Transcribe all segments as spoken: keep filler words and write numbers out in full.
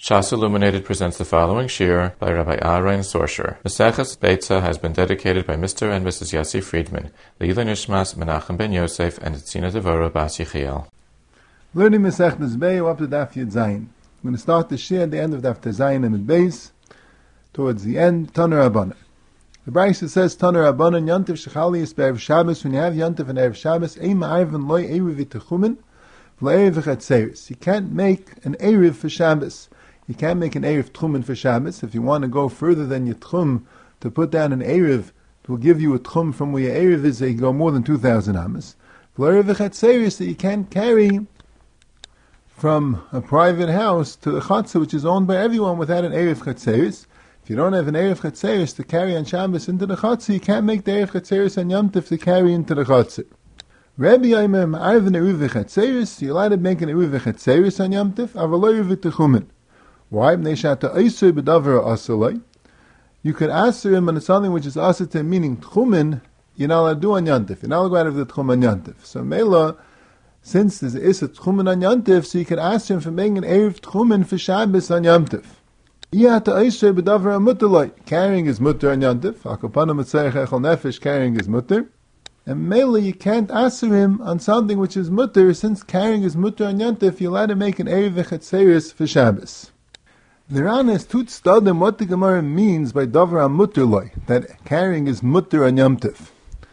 Shas Illuminated presents the following shir by Rabbi Aaron Sorsher. Maseches Beitza has been dedicated by Mister and Missus Yossi Friedman, Leila Nishmas, Menachem Ben Yosef, and Tzina Devora Bas Yechiel. Learning Maseches Beitza up to Daf Yud Zayin. I'm going to start the shir at the end of Daf Zayin and Beis, towards the end, Taner Rabbanan. The Brisa says, Taner Rabbanan, Yantiv Shechali is Be'erev Shabbos, when you have Yantiv and Erev Shabbos, Ein Ma'arvin Loi Erev V'Techumen, V'Erev V'Chatzeris. You can't make an Erev for Shabbos. You can't make an Erev Tchumen for Shabbos. If you want to go further than your Tchum to put down an Erev, it will give you a Tchum from where your Erev is, you go more than two thousand Amas. V'Erev V'Chatzeris, that you can't carry from a private house to the Chatzah, which is owned by everyone, without an Erev Chatzeris. If you don't have an Erev Chatzeris to carry on Shabbos into the Chatzah, you can't make the Erev Chatzeris on Yom Tov to carry into the Chatzah. Rabbi Yomer Ma'arvin Erev Chatzeris, you're allowed to make an Erev Chatzeris on Yom Tov, Aval Erev Techumen. Why? You could answer him on something which is asete, meaning Tchumen, you're not allowed to do on Yom Tov. You're not allowed to go out of the Tchum on Yom Tov. So Mela, since there's a Issa Tchumen on Yom Tov, so you could ask him for making an Erev Tchumen for Shabbos on Yom Tov. Carrying is mutter on Yom Tov. Carrying is mutter. And Mela, you can't answer him on something which is mutter, since carrying is mutter on Yom Tov, you're allowed to make an Erev Chatzeris for Shabbos. The Ran has two tzadim what the Gemara means by davar mutter loy, that carrying is mutter on Yom Tov.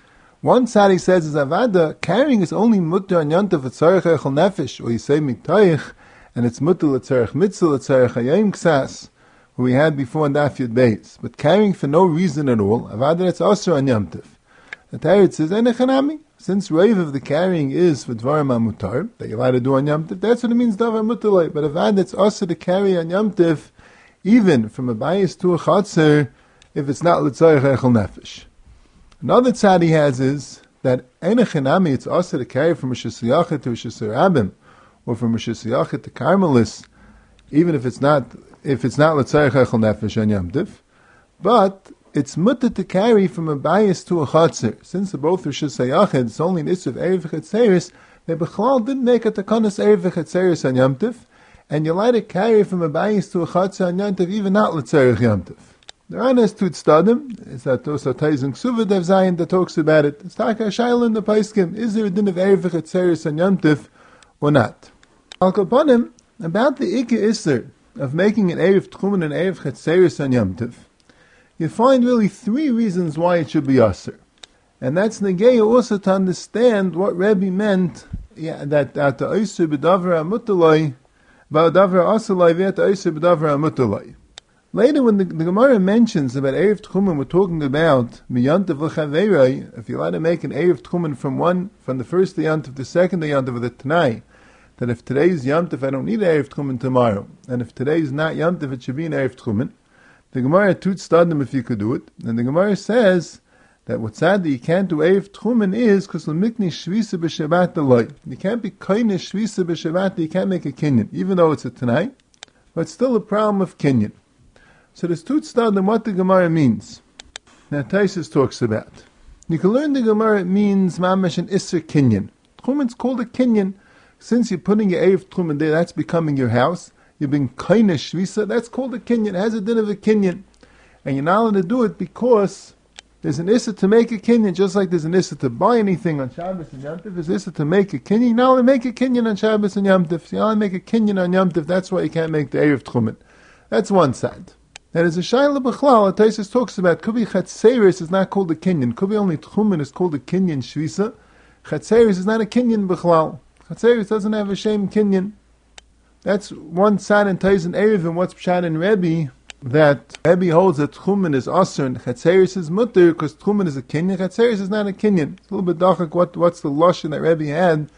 One side he says is avada, carrying is only mutter on Yom Tov at tzarech echel nefesh, or you say miktaich, and it's mutter at tzarech mitzvah, at tzarech hayim ksas, who we had before in Daf Yud Beis. But carrying for no reason at all, avada it's also on Yom Tov. The Teretz says enechanami, since rave of the carrying is for dvarim mutar, that you're allowed to do on Yom Tov, that's what it means davar mutter loy. But avada it's also to carry on Yom Tov, even from a bayis to a chatzir, if it's not l'tzarech echel nefesh. Another tzad he has is that enechanami, it's also to carry from a shesiyachet to a shesirabim, or from a shesiyachet to karmelis, even if it's not if it's not l'tzarech echel nefesh on Yom Tov, but it's mutter to carry from a bayis to a chatzir. Since they're both Rosh Hashanah, it's only an issue of Erev Chatzeris, they Bechlal didn't make a takanas Erev Chatzeris on Yom Tov, and you're allowed to carry from a bayis to a chatzir on Yom Tov, even not l'tzarech Yom Tov. The Ran has two tzadim, it's that Tosa Taizung Suva Dev Zayin that talks about it. It's Taka Shaila in the Paiskim, is there a din of Erev Chatzeris on Yom Tov, or not? Al Kaponim, about the Ike Isser of making an Erev Tchumen and Erev Chatzeris on Yom Tov, you find really three reasons why it should be Aser. And that's Negeya also to understand what Rebbe meant, yeah, that at the Aser b'davar ha'mutalai, b'davar asalai v'at Aser b'davar ha'mutalai. Later when the, the Gemara mentions about Erev Tchumen, we're talking about Miyantav l'chaveirei, if you're allowed to make an Erev Tchumen from one, from the first Yantav to the second Yantav of the Tanai, that if today's Yantav, I don't need Erev Tchumen tomorrow, and if today's not Yantav, it should be an Erev Tchumen. The Gemara tut stadim if you could do it, and the Gemara says that what's sad that you can't do Erev Tchumen is because l'mikni shvisa b'shabbat aloi. You can't be kaina shvisa b'shabbat, you can't make a kinyan, even though it's a tanai, but it's still a problem of kinyan. So there's tut stadim what the Gemara means. Now Taisus talks about. You can learn the Gemara, it means mamash an isser kinyan. Tchumen's called a kinyan. Since you're putting your Erev Tchumen there, that's becoming your house. You've been kaina shvisa, that's called a kinyan. It has a din of a kinyan. And you're not allowed to do it because there's an issa to make a kinyan, just like there's an issa to buy anything on Shabbos and Yom Tov. There's issa to make a kinyan. You're not allowed to make a kinyan on Shabbos and Yom Tov. You're not allowed to make a kinyan on Yom Tov. That's why you can't make the Erev Tchumen. That's one side. Now there's a shayla b'chlal. Taisus talks about could be chatzeris is not called a kinyan. Could be only tchumen is called a kinyan shvisa. Chatzeris is not a kinyan b'chlal. Chatzeris doesn't have a shame kinyan. That's one side in Taiz and Erev, and what's pshat in Rebbe, that Rebbe holds that Tchumen is Aser and Chatzeris is Mutter, because Tchumen is a Kinyan, Chatzeris is not a Kinyan. It's a little bit dachak, what, what's the Lashon that Rebbe had?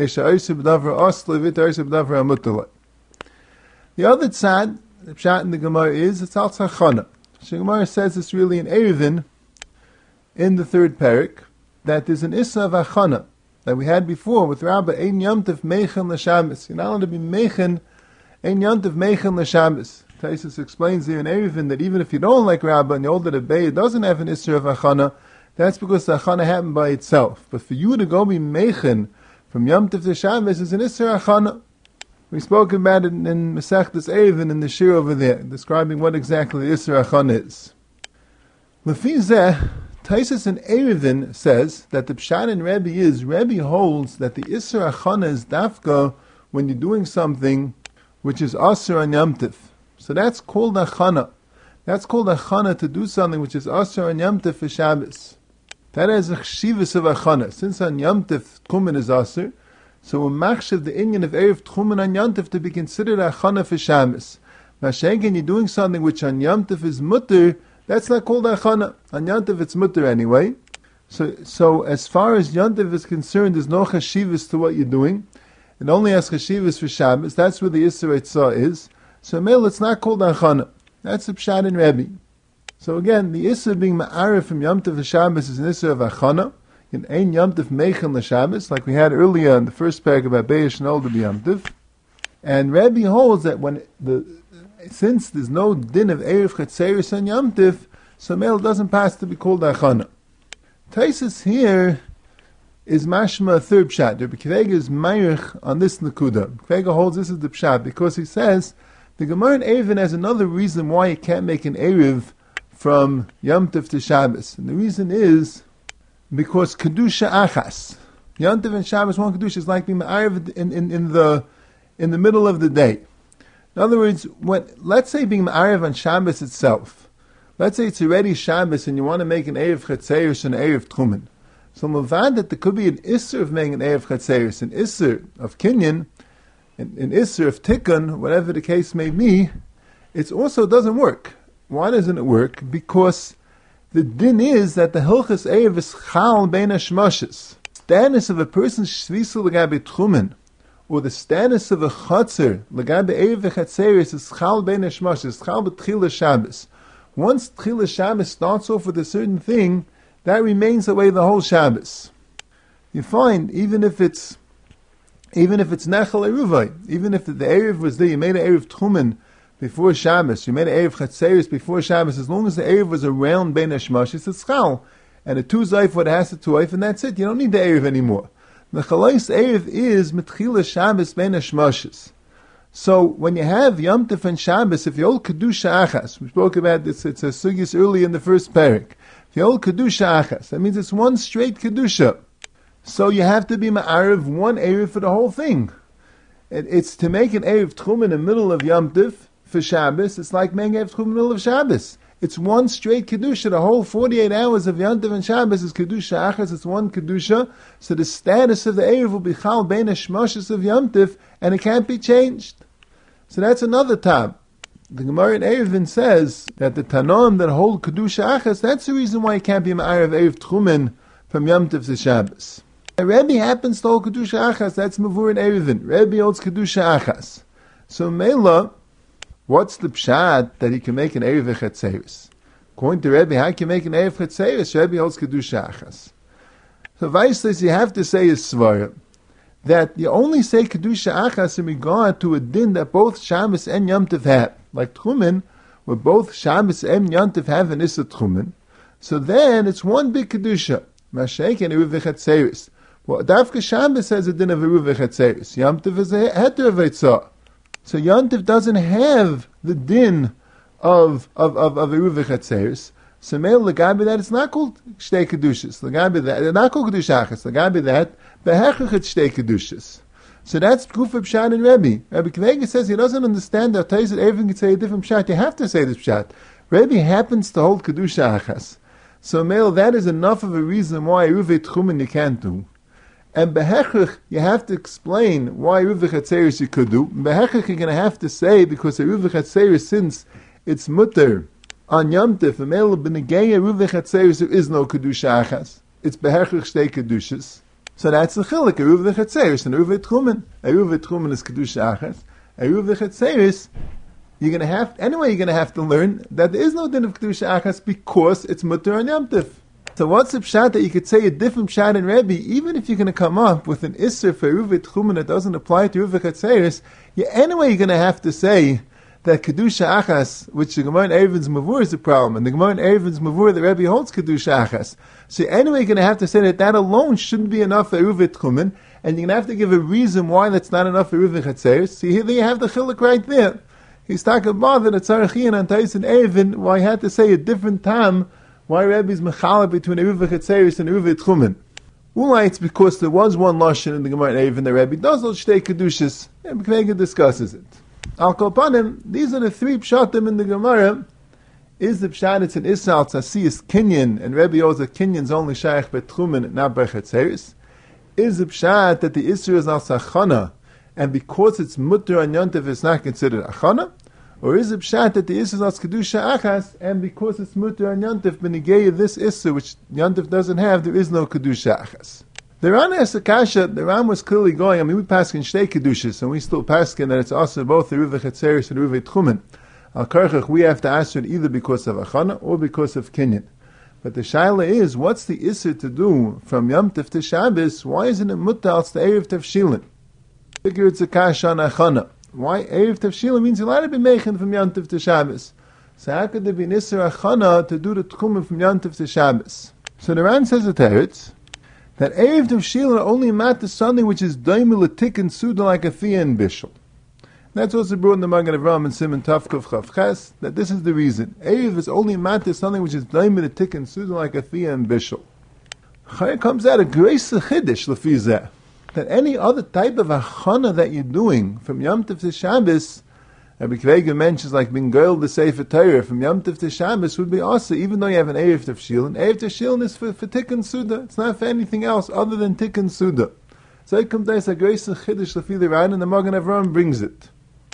The other side, the pshat in the Gemara is, it's Al Tzachana. The Gemara says it's really an Erevin, in the third parak, that there's an Issa of Achana, that we had before with Rabbah, Ein Yom Tov Meichen L'Shabbos. You're not allowed to be Meichen, Ein Yom Tov Meichen L'Shabbos. Taisus explains there in Erevin that even if you don't like Rabbah and you hold that a Bey doesn't have an Isser of Achana, that's because the Achana happened by itself. But for you to go be Meichen from Yom Tov to Shabbos is an Isser Achana. We spoke about it in, in Masechtas Eruvin in the shir over there, describing what exactly the Isser Achana is. Lefi zeh, Taisus in Eruvin says that the Pshat in Rebbe is, Rebbe holds that the Isser Achana is dafka when you're doing something which is Asr on Yom Tif. So that's called Achana. That's called Achana, to do something which is Asr on Yom Tif for Shabbos. That is a chshivus of Achana. Since on Yom Tif Tchumen is Asr, so we machshav the inyan of Erev Tchumen on Yom Tif to be considered Achana for Shabbos. Mashenken, you're doing something which on Yom Tif is mutter, that's not called Achana. On Yom Tif it's mutter anyway. So, so as far as Yom Tif is concerned, there's no chashivus to what you're doing. It only has chashivus for Shabbos. That's where the Isser Eitzah is. So male, it's not called Achana. That's the Pshat in Rebbe. So again, the Isser being Ma'arif from Yom Tov to Shabbos is an Isser of Achana. In Ein Yom Tov Meichen LaShabbos, like we had earlier in the first paragraph about Be'esh Nol to Yom Tov. And Rebbe holds that when the since there's no din of Erev Chetzeris on Yom Tov, so male doesn't pass to be called Achana. Taisus here is mashma a third pshat. Rabbi Kvega is meirich on this nekuda. Kvega holds this is the pshat because he says the Gemara in Eruvin has another reason why you can't make an Erev from Yom Tov to Shabbos. And the reason is because Kedusha Achas. Yom Tov and Shabbos, one Kedusha is like being Ma'ariv in, in, in, the, in the middle of the day. In other words, when, let's say being Ma'ariv on Shabbos itself. Let's say it's already Shabbos and you want to make an Erev Chetzeris and an Erev Tchumen. So Mavad that there could be an Isser of making an Erev Chetzeris, an Isser of Kinyan, an, an Isser of Tikkun, whatever the case may be, it also doesn't work. Why doesn't it work? Because the din is that the Hilchas Erev is Chal Bein HaShmoshes. Status of a person's Shvisu L'gabe Tchumen, or the status of a Chatzer L'gabe Erev Chetzeris is Chal Bein HaShmoshes, Chal B'Tchila Shabbos. Once Tchila Shabbos starts off with a certain thing, that remains that way the whole Shabbos. You find, even if it's even if it's Nechel Eruvai, even if the, the Erev was there, you made an Erev Tchumen before Shabbos, you made an Erev Chetzeris before Shabbos, as long as the Erev was around Bein HaShmoshes, it's Chal. And a two Zayf would has to two Zayf, and that's it. You don't need the Erev anymore. The Chalais Erev is Metchila Shabbos Bein HaShmoshes. So when you have Yom Tov and Shabbos, if you hold Kedusha Achas, we spoke about this, it's a sugis early in the first parak. If you hold Kedusha Achas, that means it's one straight Kedusha. So you have to be Ma'ariv one Erev for the whole thing. It, it's to make an Erev Tchum in the middle of Yom Tov for Shabbos, it's like making Erev Tchum in the middle of Shabbos. It's one straight Kedusha. The whole forty-eight hours of Yom Tov and Shabbos is Kedusha Achas, it's one Kedusha. So the status of the Erev will be Chal Bein HaShmoshes of Yom Tov, and it can't be changed. So that's another tab. The Gemara in Eruvin says that the Tanoim that hold Kedusha Achas, that's the reason why it can't be Ma'ariv Erev Tchumen from Yom Tov to Shabbos. And Rebbe happens to hold Kedusha Achas, that's Mavur in Eruvin. Rebbe holds Kedusha Achas. So Mela, what's the pshat that he can make an Erev Chetzeris? According to Rebbe, how can you make an Erev Chetzeris? Rebbe holds Kedusha Achas. So Weiss says you have to say is Svarim, that you only say Kedusha Achas in regard to a din that both Shabbos and Yom Tov have. Like Tchumen, where both Shabbos and Yom Tov have an Issa Tchumen. So then it's one big Kedusha. Mashek and Eruv Chetzeris. Well, Dafka Shabbos has a din of Eruv Chetzeris. Yom Tov is a Heter of Eitzah. So Yom Tov doesn't have the din of, of, of, of Eruv Chetzeris. So Meil Lagabi that it's not called Shtei Kedushas. Lagabi that, it's not called Kedusha Achas. Lagabi that, Behechach it's Shtei Kedushas. So that's Kufa Pshat and Rebbe. Rebbe Kvega says he doesn't understand that Taiz that everything can say a different Pshat. You have to say this Pshat. Rebbe happens to hold Kedusha Achas. So Meil, that is enough of a reason why Eruv Tchumen you can't do. And Behechach, you have to explain why Eruv Chetzeris you could do. Behechach you're going to have to say, because Eruv Chetzeris, since it's mutter, on Yom Tov, a male b'negei Eruv Chetzeris, there is no Kedusha Achas. It's Behechach Shtei Kedushas. So that's the chilek, Eruv Chetzeris, and Eruv Tchumen. Eruv Tchumen is Kedusha Achas. Eruv Chetzeris, you're going to have, anyway you're going to have to learn that there is no din of Kedusha Achas because it's mutter on Yom Tov. So what's the pshat that you could say a different pshat in Rebbe, even if you're going to come up with an Isser for Eruv Tchumen that doesn't apply to Eruv Chetzeris, you anyway you're going to have to say that Kedusha Achas, which the Gemara in Erevin's Mavur is the problem, and the Gemara in Erevin's Mavur, the Rebbe holds Kedusha Achas. So anyway, you're going to have to say that that alone shouldn't be enough for Eruv Tchumen, and you're going to have to give a reason why that's not enough for Eruv Chatzeris. See, here you have the chiluk right there. He's talking about that at Tzarachian and Tyson Erevin, why he had to say a different time, why Rebbe's mechala between Eruv Chatzeris and Eruv Tchumen. Ulai, it's because there was one lashon in the Gemara in Erevin, the Rebbe does not shtei kedushas, and Kvega discusses it. Al Kopanim, these are the three pshatim in the Gemara. Is the pshat it's an Isal Tzasiyas Kinyan, and Rebbe owes that Kinyan's only shaykh betchumen, not by Chatzeris? Is the pshat that the Isra is al Sachana, and because it's mutter on Yontif, it's not considered Achana? Or is it pshat that the Isra is al Kedusha Achas, and because it's mutter on Yontif, Benigay this Isra, which Yontif doesn't have, there is no Kedusha Achas? The Ran asks the Kasha, the Ran was clearly going, I mean, we pass in Shtei Kedushas, and we still pass in that it's also both the Eruv Chatzeris and Eruv Tchumen. Al Karchach, we have to answer it either because of Achana or because of Kinyan. But the Shaila is, what's the Isser to do from Yom Tov to Shabbos? Why isn't it Mutal, it's the Erev Tavshilin? Figure it's a Kasha on Achana. Why Erev Tavshilin means you're allowed to be Meichen from Yom Tov to Shabbos. So how could there be an Isser Achana to do the Tchumen from Yom Tov to Shabbos? So the Ran says a teretz, that Erev Tavshilin only matters something which is Daimil Tik and Suda like a Thea and Bishul. That's also brought in the Magen Avraham and Simon Tavkov Chav Ches, that this is the reason. Erev is only matters something which is Daimil Tik and Suda like a Thea and Bishul. Chaya comes out a grace chiddush lefizeh, that any other type of achana that you're doing from Yom Tov to Shabbos, Rabbi Kvega mentions like being girl the Sefer Torah from Yom Tov to Shabbos would be also, even though you have an Erev Tavshilin. Erev Tavshilin is for, for Tikkun Suda. It's not for anything else other than Tikkun Suda. So it comes out a grace chiddush lefizeh right, and the Magen Avraham brings it.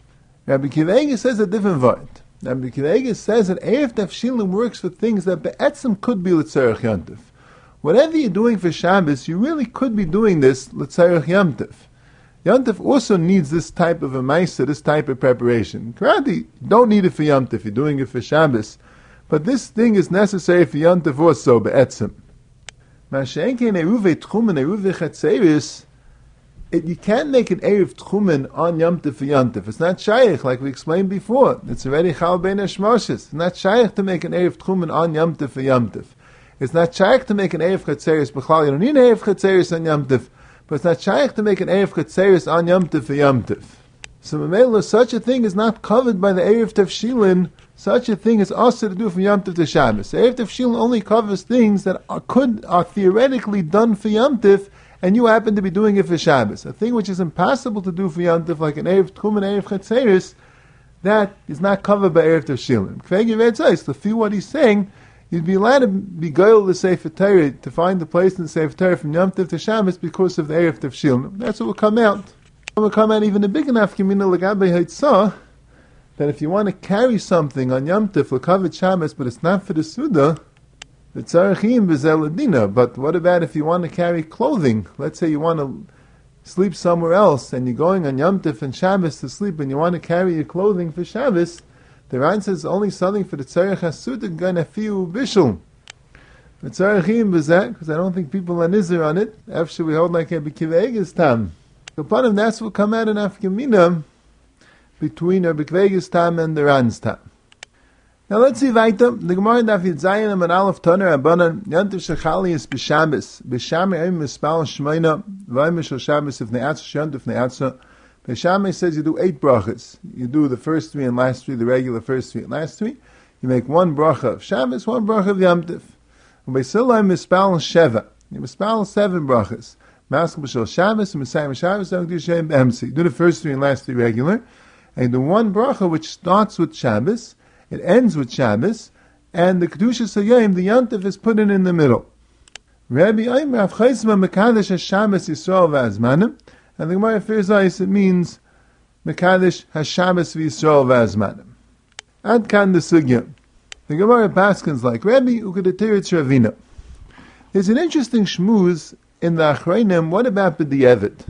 Rabbi Kvega says a different word. Rabbi Kvega says that Erev Tavshilin works for things that be'etzim could be l'tzarech Yontif. Whatever you're doing for Shabbos, you really could be doing this l'tzarech Yontif. Yontif also needs this type of a ma'aser, this type of preparation. Granted, you don't need it for Yontif, you're doing it for Shabbos. But this thing is necessary for Yontif also, be'etzim. Ma'ashenkein Eruv Tchumen, Eruv Chatzeris, It, you can't make an Erev Tchumen on Yom Tov for Yom Tov. It's not shaykh, like we explained before. It's already Chal Bein HaShmoshes. It's not shaykh to make an Erev Tchumen on Yom Tov for Yom Tov. It's not shaykh to make an Erev Chatzeris. B'chlal, you don't need an Erev Chatzeris on Yom Tov. But it's not shaykh to make an Erev Chatzeris on Yom Tov for Yom Tov. So, Mamela, such a thing is not covered by the Erev Tavshilin. Such a thing is also to do from Yom Tov to Shabbos. Erev Tavshilin only covers things that are, could, are theoretically done for Yom Tov, and you happen to be doing it for Shabbos. A thing which is impossible to do for Yom Tov, like an Erev Tchumen, Erev Chatzeris, that is not covered by Erev Tavshilin. Kvegi Red says, to feel what he's saying, you'd be allowed to be goyal the Sefer Torah, to find the place in the Sefer Torah from Yom Tov to Shabbos because of the Erev Tavshilin. That's what will come out. It will come out even a big enough Gemina L'Gabe Haitzah, that if you want to carry something on Yom Tov, l'kavod Shabbos, but it's not for the Suda, the tzarechim b'zeladina. But what about if you want to carry clothing? Let's say you want to sleep somewhere else, and you're going on Yom Tov and Shabbos to sleep, and you want to carry your clothing for Shabbos. The Ran says only something for the tzarech hasuda gana fiu bishul. The tzarechim b'zeh, because I don't think people are nizir on it. After we hold like a b'kivegas tam. So part of that's will come out in Afkamina between Rabbi Kvega's tam and the Ran's tam. Now let's see weiter. The Gemara in Daf Yud Zayin and Aleph Toner Abanan Yontif Shechali is b'Shabbos. B'Shamei Oim Mispal Shmeina V'Oim Shel Shabbos if Ne'atza Yontif Ne'atza. B'Shamei says you do eight brachas. You do the first three and last three, the regular first three and last three. You make one bracha of Shabbos, one bracha of Yom Tov. B'Silai Mispal Sheva. You Mispal seven brachas. Mask B'Shel Shabbos and Messiah Shabbos don't do Shem B'Emsi. Do the first three and last three regular. And the one bracha which starts with Shabbos, it ends with Shabbos, and the Kedushas Hayom, the Yontif, is put in in the middle. Rabbi Aymer Rav Chaisma Mekadesh HaShabbos Yisrael V'Azmanim, and the Gemara Ferzais, it means Mekadesh HaShabbos V'Yisrael V'Azmanim. Ad kan the Sugya. The Gemara Paskins like Rabbi Ukadatiritz Ravina. There's an interesting shmuz in the Achrayim. What about B'di'evid?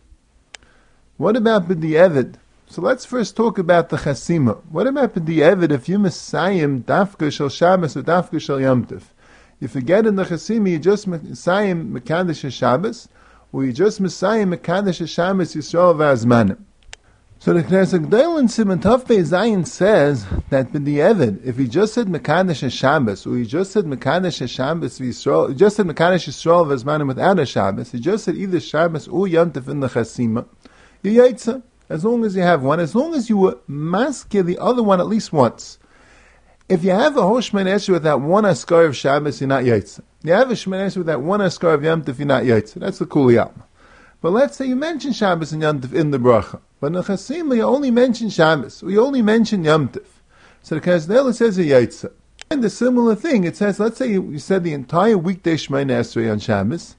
What about B'di'evid? So let's first talk about the chasima. What about B'di'evid if you Messiah Dafka Shel Shabbos or Dafka Shel Yom Tov? You forget in the chasima you just Messiah Mekadesh Shabbos, or you just Messiah Mekadesh Shabbos Yisrael V'Azmanim. So the Knesset Gdol in Siman Tov Pei Zayin says that with the Eved, if he just said Mekadesh Shabbos, or he just said Mekadesh Shabbos Yisrael, he just said Mekadesh Yisrael V'Zmanim without a Shabbos, he just said either Shabbos or Yom Tov in the Chasima, you Yaitza. As long as you have one, as long as you were maskir the other one at least once. If you have a whole Shemini Esrei with that one Askar of Shabbos, you're not Yaitza. You have a Shemini Esrei with that one Askar of Yom Tov, you're not Yaitza. That's the Kuliyam. But let's say you mention Shabbos and Yom Tov in the bracha. But in the Chasima, you only mention Shabbos, or you only mention Yom Tov. So the Kazdela says a Yaitza. And the similar thing, it says, let's say you, you said the entire weekday Shemini Esrei on Shabbos,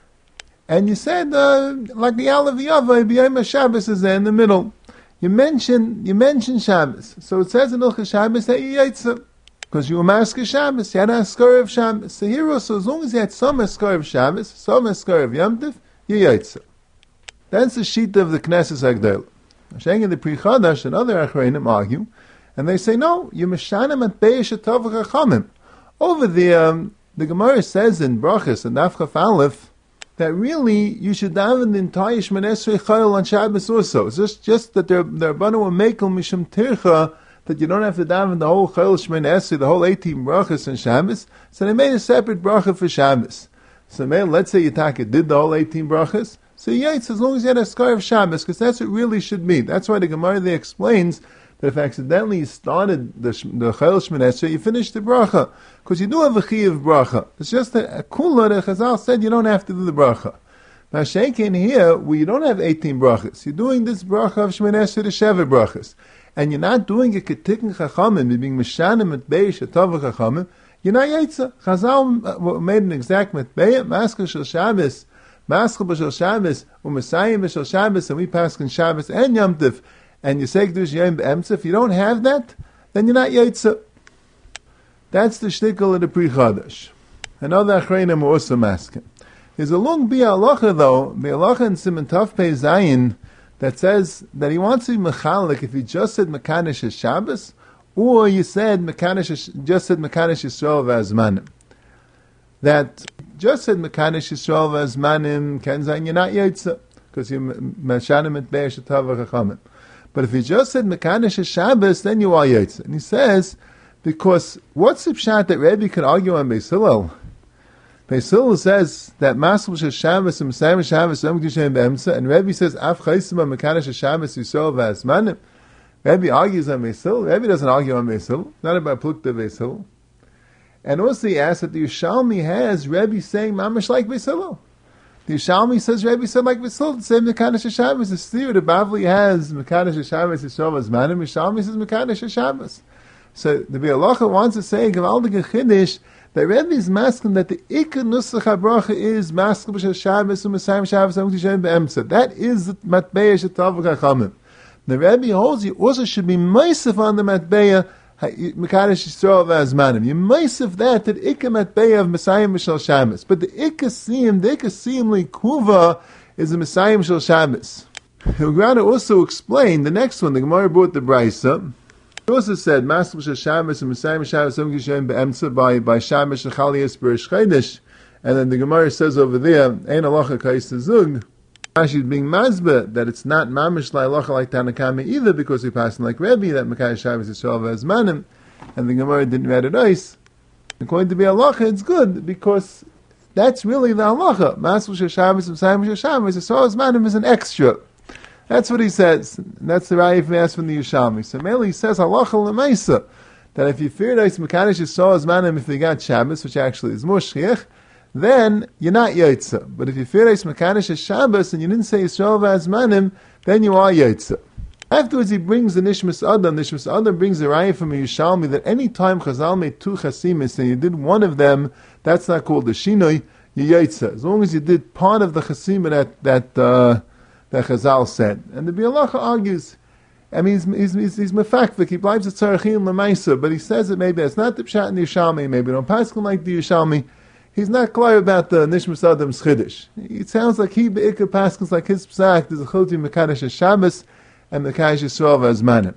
and you said, uh, like the Alav Yavai, B'yom Shabbos is there in the middle. You mention, you mention Shabbos. So it says in Ilcha Shabbos that you Yaitza. Because you were Masker Shabbos, you had an Askar of Shabbos. So here also, as long as you had some Askar of Shabbos, some Askar of Yom Tov, you Yaitza. That's the Shita of the Knesset Agdel. Sheng in the Pri Chadash and other Achreinim argue, and they say, no, you Meshanim at Beish Tov Chachamim. Over the, um, the Gemara says in Brachas and Daf Chaf Aleph, that really you should daven the entire Shemini Esrei Chayil on Shabbos also. It's just, just that their their Banu Mekel Mishum Tircha, that you don't have to daven the whole Chayil Shemini Esrei, the whole eighteen brachas on Shabbos. So they made a separate bracha for Shabbos. So man, let's say Yitaka did the whole eighteen brachas. So yaitz as long as you had a scar of Shabbos, because that's what it really should be. That's why the Gemara there explains that if accidentally you started the the Chayil Shemini Esrei, you finished the bracha. Because you do have a Chiyav bracha. It's just that a kula, the Chazal said you don't have to do the bracha. Now Sheikin here, where you don't have eighteen brachas, you're doing this bracha of Shemini Esrei, the Sheva brachas. And you're not doing a Ketikin Chachamim, you're being Meshanim at Beish, Tov Chachamim, you're not yaitza. Chazal made an exact Metbeya, Masker Shel Shabbos, Masker B'Shel Shabbos, U'Mesayim B'Shel Shabbos, and we pass in Shabbos and Yom Tov, and you say Kedush Yom B'Emtza. If you don't have that, then you're not yaitza. That's the shtickle of the Pri Chadash. Another Achreinim are also masking. There's a long bi'alacha though, bi'alacha in Siman Tov Pei Zayin, that says that he wants to be mechalik if he just said Mekadesh Shabbos, or you said Mekadesh, just said Mekadesh Yisrael V'Azmanim. That just said Mekadesh Yisrael V'Azmanim, Ken Zayin, you're not yaitza, because you're Meshanim et Beish Tov Chachamim. But if you just said Mekadesh Shabbos, then you are yaitza. And he says, because what's the pshat that Rebbe can argue on Beis Hillel? Beis Hillel says that Masel Shel Shabbos and Mesayim Shabbos Yom Kedusha B'Emtza, and Rebbe says Af Chaysim Mekadesh Shabbos Yisrael V'Azmanim. Rebbe argues on Beis Hillel. Rebbe doesn't argue on Beis Hillel. Not about Plukta Beis Hillel. And also he asks that the Yerushalmi has Rebbe saying Mamash like Beis Hillel. The Yerushalmi says Rebbe said like Beis Hillel, the same Mekadesh Shabbos. The Stira, the Bavli has Mekadesh Shabbos Yisrael V'Azmanim. Yerushalmi says Mekadesh Shabbos. So the Bi'alacha wants to say Gavaldik Chiddush that Rebbe is masking that the Ikar Nusach HaBracha is masking B'Shel Shabbos and Mesayim Shabbos Yom Kedusha B'Emtza. That is the Matbeya Shetav Chachamim. The Rebbe holds you also should be meisif on the Matbeya Mekadesh Yisrael V'Azmanim. You meisif that that Ikar Matbeya of Mesayim B'Shel Shabbos. But the Ikar Siyim, the Ikar Siyim Likuva is the Mesayim Shel Shabbos. We're going to also explain the next one. The Gemara brought the Brisa. He also said, Master B'Shel Shabbos and Mesayim Shabbos Yom Kedusha B'Emtza by by Shabbos Shechalias B'Rish Chodesh, and then the Gemara says over there, Ein Halacha Kais Zug. Rashi being mazbeh that it's not mamish la'alacha like Tanakama either because we passed like Rebbe that Mekadesh Shabbos Yisrael V'Azmanim, and the Gemara didn't read it nice. According to be halacha, it's good because that's really the halacha. Master B'Shel Shabbos and Mesayim Shabbos Yisrael V'Azmanim is an extra. That's what he says. That's the Ra'if Mas from the Yerushalmi. So mainly he says halacha l'maisa that if you fear that Mekadesh Yisrael V'Azmanim if you got Shabbos, which actually is mushchiach, then you're not yaitza. But if you fear that Mekadesh Shabbos and you didn't say Yisrael V'Azmanim, then you are yaitza. Afterwards he brings the Nishmas Adam. Nishmas Adam brings the Ra'if from the Yerushalmi that any time Chazal made two chasimis and you did one of them, that's not called the shinoi, you yaitza. As long as you did part of the chasimah that that uh, that Chazal said. And the Bi'alacha argues, I mean, he's, he's, he's, he's mefakvik, he believes it's tzarachin l'maisa, but he says it maybe it's not the pshat in the Yerushalmi, maybe don't paskin like the Yerushalmi. He's not clear about the Nishmas Adam's Chiddush. It sounds like he be'ikar paskins like his psak, there's a choti Mekadesh Shabbos and Mekadesh Yisrael V'Azmanim.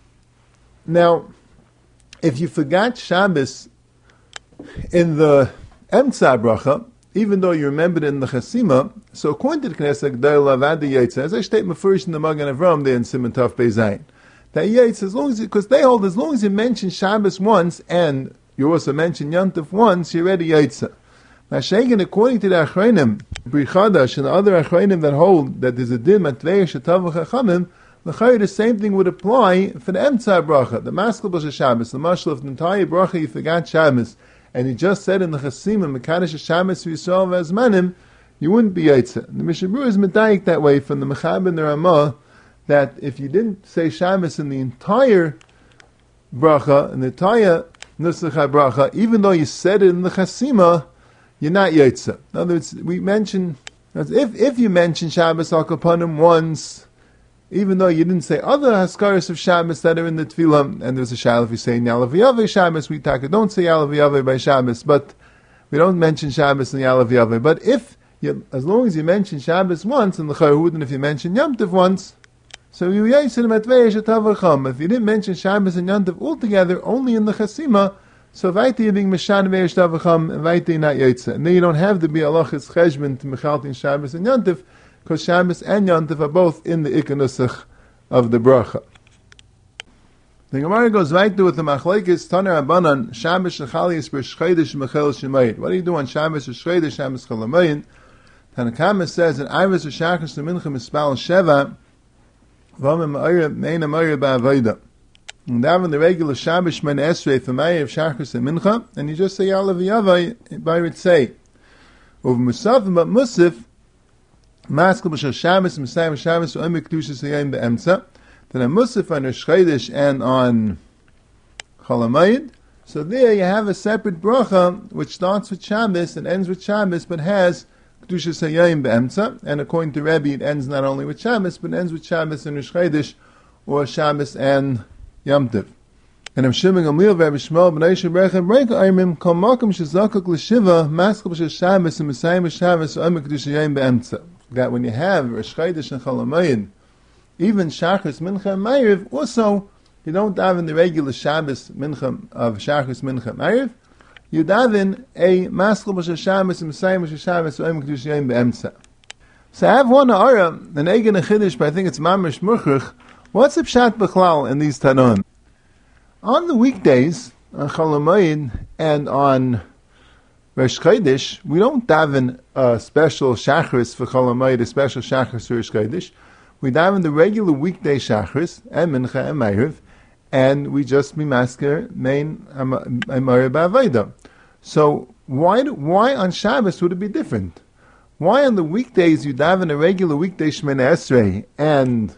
Now, if you forgot Shabbos in the Emtza bracha, even though you remembered it in the Chasima, so according to the Knesset G'dayla Vada Yaitza, as I state first in the Magen Avram there in Siman Tov Bezayin, that Yaitza, as long as, because they hold, as long as you mention Shabbos once, and you also mention Yantif once, you're already Yaitza. Mashiach, according to the Achreinim, Brichadash, and the other Achreinim that hold that there's a din Matvei Shetav Chachamim, the same thing would apply for the Emtzah Bracha, the Maskal B'Sha Shabbos, the Mashal of the entire Bracha, you forgot Shabbos, and he just said in the Chasim, Mekadosh Shabbos Yisrael V'Azmanim, you wouldn't be Yaitza. The Mishnah Berurah is medayik that way from the Mechaber and the Ramah, that if you didn't say Shabbos in the entire Bracha, in the entire Nusach HaBracha, even though you said it in the Chasima, you're not Yaitza. In other words, we mention, if if you mention Shabbos Al Kapanim once, even though you didn't say other Haskaras of Shabbos that are in the Tefillah, and there's a Shal if you say Yalav Yaveh Shabbos, we taka don't say Yalav Yaveh by Shabbos, but we don't mention Shabbos in Yalav Yaveh. But if, you, as long as you mention Shabbos once, and the Chayhud, and if you mention Yom Tov once, so you Yaitzer Matvei Shetav Chacham. If you didn't mention Shabbos and Yom Tov altogether, only in the Chasima, so Vaiti you're being Meshan Vei Shetav Chacham, and Vaiti not Yaitzer. And then you don't have to be Alachis Cheshbon to Mechaltin Shabbos and Yom Tov, because Shabbos and Yom Tov are both in the Ikanusach of the Bracha. The Gemara goes right to with the Machlekes Taner Abanan Shabbos Shechalius B'Shchedish Mechel Shemayit. What do you do on Shabbos Shechedish Shabbos Chalamayit? Tanakama says that Ivas Shachas the Mincha Mispal Sheva V'Amim Ma'ayir Meina Ma'ayir Ba'Avoda. And daven the regular Shabbos Shemana Esrei for Ma'ayir Shachas the Mincha, and you just say Yalav Yavai by Ritzei. Over Musaf but Musaf Maskal B'Shal Shabbos, Messiah Shabbos, Omer Kedushas Hayom Be'emtza. Then a Musaf on Rosh Chodesh and on Cholamayid. So there you have a separate bracha which starts with Shabbos and ends with Shabbos, but has Kedushas Hayom Be'emtza. And according to Rebbe, it ends not only with Shabbos, but ends with Shabbos and Rosh Chodesh, or Shabbos and Yom Tov. And I'm Shimon Gamliel, Rabbi Shmuel, B'nai Shebrechem, Reika Aymim, Kol Makom Shezakak L'Shiva, Maskal B'Shal Shabbos, and Messiah Shabbos, Omer Kedushas Hayom Be'emtza. That when you have Rosh Chodesh and Cholamayid, even Shachris Mincha and Ma'ariv, also you don't daven the regular Shabbos Mincha of Shachris Mincha and Ma'ariv, you daven a Maskal B'Shal Shabbos and Messiah B'Shal Shabbos Omer Kedushas Hayom Be'emtza. So I have one Ara, an Egen Chiddush, but I think it's Mamish Murchach. What's the Pshat B'chlal in these Tanon? On the weekdays, on Cholamayid and on Rosh Chodesh, we don't daven a special Shachris for Cholamayid, a special Shachris for Rosh Chodesh. We daven the regular weekday Shachris, and Mincha and Ma'ariv, and we just mimasker main Amar Ba'Avoda. So why do, why on Shabbos would it be different? Why on the weekdays you daven a regular weekday Shemana Esrei, and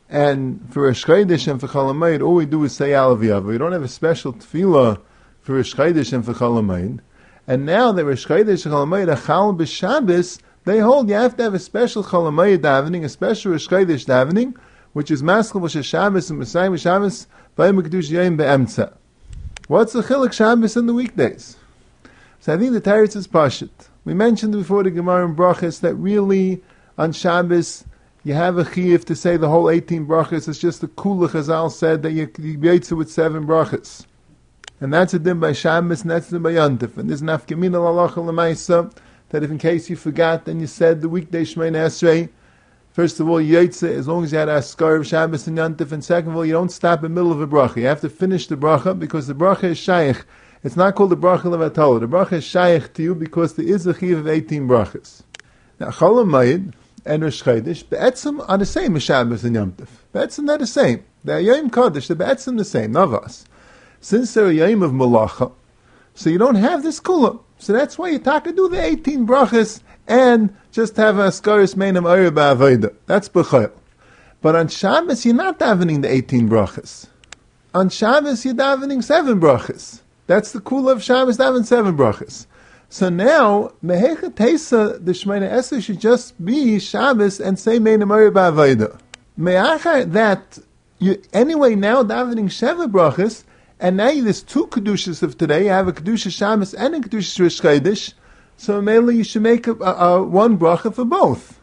and for Rosh Chodesh and for Cholamayid, all we do is say Alav Yavah. We don't have a special tefillah for Rosh Chodesh and for Cholamayid. And now the Rosh Chodesh and Cholamayid Achal B'Shabbos, they hold you have to have a special Cholamayid davening, a special Rosh Chodesh davening, which is Maskal B'Shal Shabbos and Messiah Shabbos V'Omer Kedushas Hayom Be'emtza. What's the Chiluk Shabbos in the weekdays? So I think the Teretz is Pashut. We mentioned before the Gemara in Brachas that really on Shabbos you have a chiyuv to say the whole eighteen brachas. It's just the Kula Chazal said that you yaitza with seven brachas. And that's a din by Shabbos, and that's a din by Yontif. And there's an afkamina l'alacha l'maisa, that if in case you forgot, then you said the weekday Shemana Esrei, first of all, yaitza, as long as you had a askar of Shabbos and Yontif, and second of all, you don't stop in the middle of a bracha. You have to finish the bracha, because the bracha is shaykh. It's not called the bracha levatala. The bracha is shaykh to you, because there is a chiyuv of eighteen brachas. Now, Cholamayid and Rosh Chodesh, Be'etzim are the same as Shabbos and Yom Tov. Be'etzim they're the same. They're Yom Kodesh, they're Be'etzim the same, Navas. Since they're a Yom of Malacha, so you don't have this Kula. So that's why you talk to do the eighteen brachas and just have a Askaris Meinam Ayr Ba'Avoda. That's B'chayil. But on Shabbos, you're not davening the eighteen brachas. On Shabbos, you're davening seven brachas. That's the Kula of Shabbos, davening seven brachas. So now, Mehecha Teisa, the Shemana Esrei should just be Shabbos and say Meinam Ayr Ba'Avoda. Me'achar that, you anyway now davening seven brachas, and now there's two Kedushas of today. You have a Kedusha Shabbos and a Kedusha Rosh Chodesh. So mainly you should make a, a, a one bracha for both.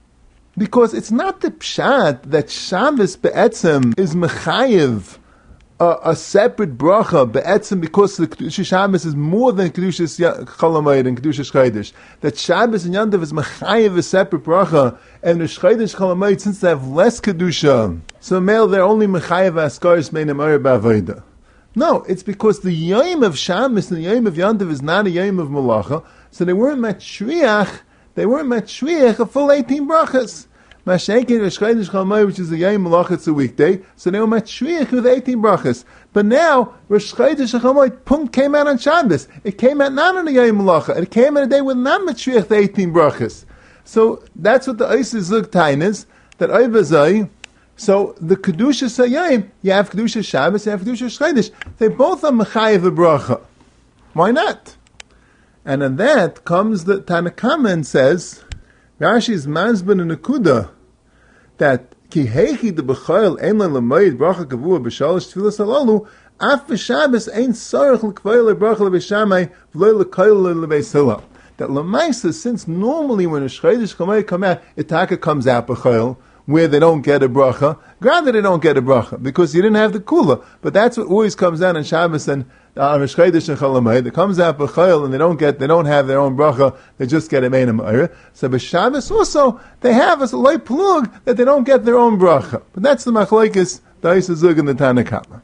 Because it's not the pshat that Shabbos be'etzem is mechayiv a, a separate bracha, be'etzim, because the Kedusha Shabbos is more than Kedusha Cholamayid and Kedusha Shchaydish. That Shabbos and Yantav is Mechayev a separate bracha, and the Shchaydish Cholamayid, since they have less Kedusha, so male, they're only Mechayev Askaris Meinim Ur Ba'avodah. No, it's because the Yom of Shabbos and the Yom of Yantav is not a Yom of Malacha, so they weren't Matshriach, they weren't Matshriach a full eighteen brachas. Mashenkin Rishchaydish Cholamayid, which is a Yom Malacha, it's a weekday, so they were Matshriach with eighteen brachas. But now, Rishchaydish Cholamayid, Punt came out on Shabbos. It came out not on a Yom Malacha, it came out a day with not Matshriach the eighteen brachas. So that's what the Eisei Zug Tain is, that Oivazai. So the Kedusha Sayayim, you have Kedusha Shabbos, you have Kedusha Shchaydish. They both are Mechayev a bracha. Why not? And on that comes the Tanakama and says, Rashi's Mazban and Nakuda, that Ki Heichi de B'chayel Ein Le L'mayid Bracha Kavua B'shalosh Tfilas Halalu Af B'Shabbos Ein Sarach L'Kvayel Bracha L'B'Shamay V'lo L'Kayel L'Beis Hillel. That L'maisa, since normally when a Shchaydish Cholamayid come out, Itaka comes out B'chayel, where they don't get a bracha. Granted, they don't get a bracha because you didn't have the kula. But that's what always comes down in Shabbos and on Rosh Chodesh and Cholamayid. It comes out b'chayil and they don't get, they don't have their own bracha. They just get a meinim ayre. So b'Shabbos also they have a loy plug that they don't get their own bracha. But that's the machlokes the Eisei Zug and the Tanakama.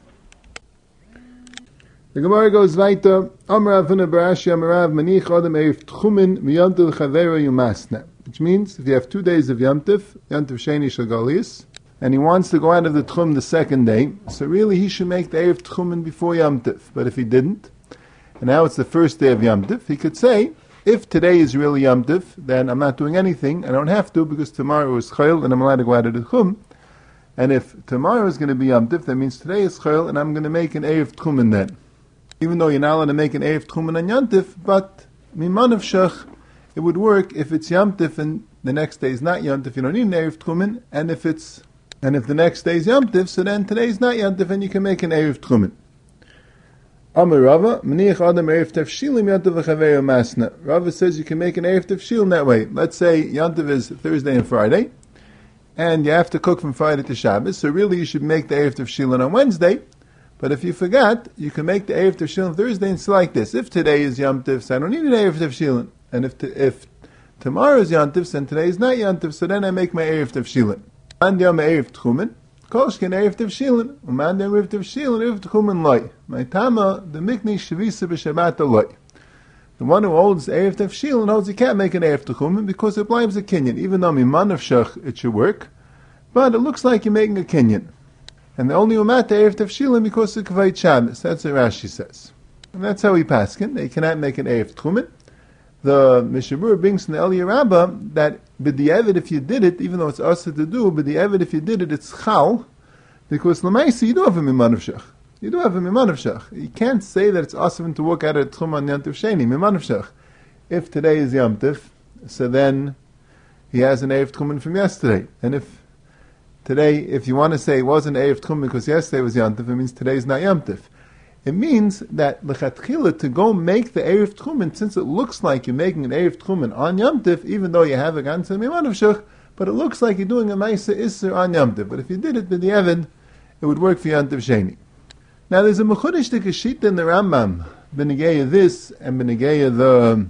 The Gemara goes weiter. Amar Avuna Barashi Amarav Manich Adam Eif Tchumen Miyantul Chavera Yumasna. Which means, if you have two days of Yom Tif, Yom Tif Sheni Shagalis, and he wants to go out of the Tchum the second day, so really he should make the Erev Tchumen before Yom Tif. But if he didn't, and now it's the first day of Yom Tif, he could say, if today is really Yom Tif, then I'm not doing anything, I don't have to, because tomorrow is Chayil, and I'm allowed to go out of the Tchum. And if tomorrow is going to be Yom Tif, that means today is Chayil, and I'm going to make an Erev Tchumen then. Even though you're not allowed to make an Erev Tchumen on Yom Tif, but Miman of Shech, it would work if it's Yom Tif and the next day is not Yom Tif, you don't need an Erev Tchumen, and if it's, and if the next day is Yom Tif, so then today is not Yom Tif and you can make an Erev Tchumen. Amar Rava, Meniach Adam Erev Tefshilim Yom Tif v'chaveru masna. Rava says you can make an Erev Tefshil in that way. Let's say Yom Tif is Thursday and Friday, and you have to cook from Friday to Shabbos, so really you should make the Erev Tefshilin on Wednesday, but if you forgot, you can make the Erev Tefshilin on Thursday and it's like this. If today is Yom Tif, so I don't need an Erev Tefshilin. And if t- if tomorrow is Yom Tif and today is not Yom Tif, so then I make my Erev Tefshilin. Man yom Erev Tchumen, Kolshkin Erev Tefshilin, Man yom Erev Tefshilin, Erev Tchumen loy. My Tama, the Mikni Shavisa b'Shabbat loy. The one who holds Erev Tefshilin holds he can't make an Erev Tchumen because it blimes a kinyan. Even though Miman of Shech it should work, but it looks like you're making a kinyan. And the only umat Erev Tefshilin because of Kavayit Shabbos. That's what Rashi says. And that's how we paskin. They cannot make an Erev Tchumen. The Mishabur brings from the Eliyah Rabbah that b'di'evid if you did it, even though it's asa to do, b'di'evid if you did it, it's chal, because l'maisi you do have a miman of shech. You do have a miman of shech. You can't say that it's asa to walk out of tchum on Yom Tif Sheni, miman of shech. If today is Yom Tif, so then he has an Erev Tchumen from yesterday. And if today, if you want to say it wasn't Erev Tchumen because yesterday was Yom Tif, it means today is not Yom Tif. It means that l'chatchila to go make the Erev Tchumen, since it looks like you're making an Erev Tchumen on Yom Tif, even though you have a ganze miman of shech, but it looks like you're doing a Maisa Isser on Yom Tif. But if you did it with the Evid, it would work for Yom Tif Sheni. Now there's a mechudesh de kashita in the Rambam, b'negeya this and b'negeya the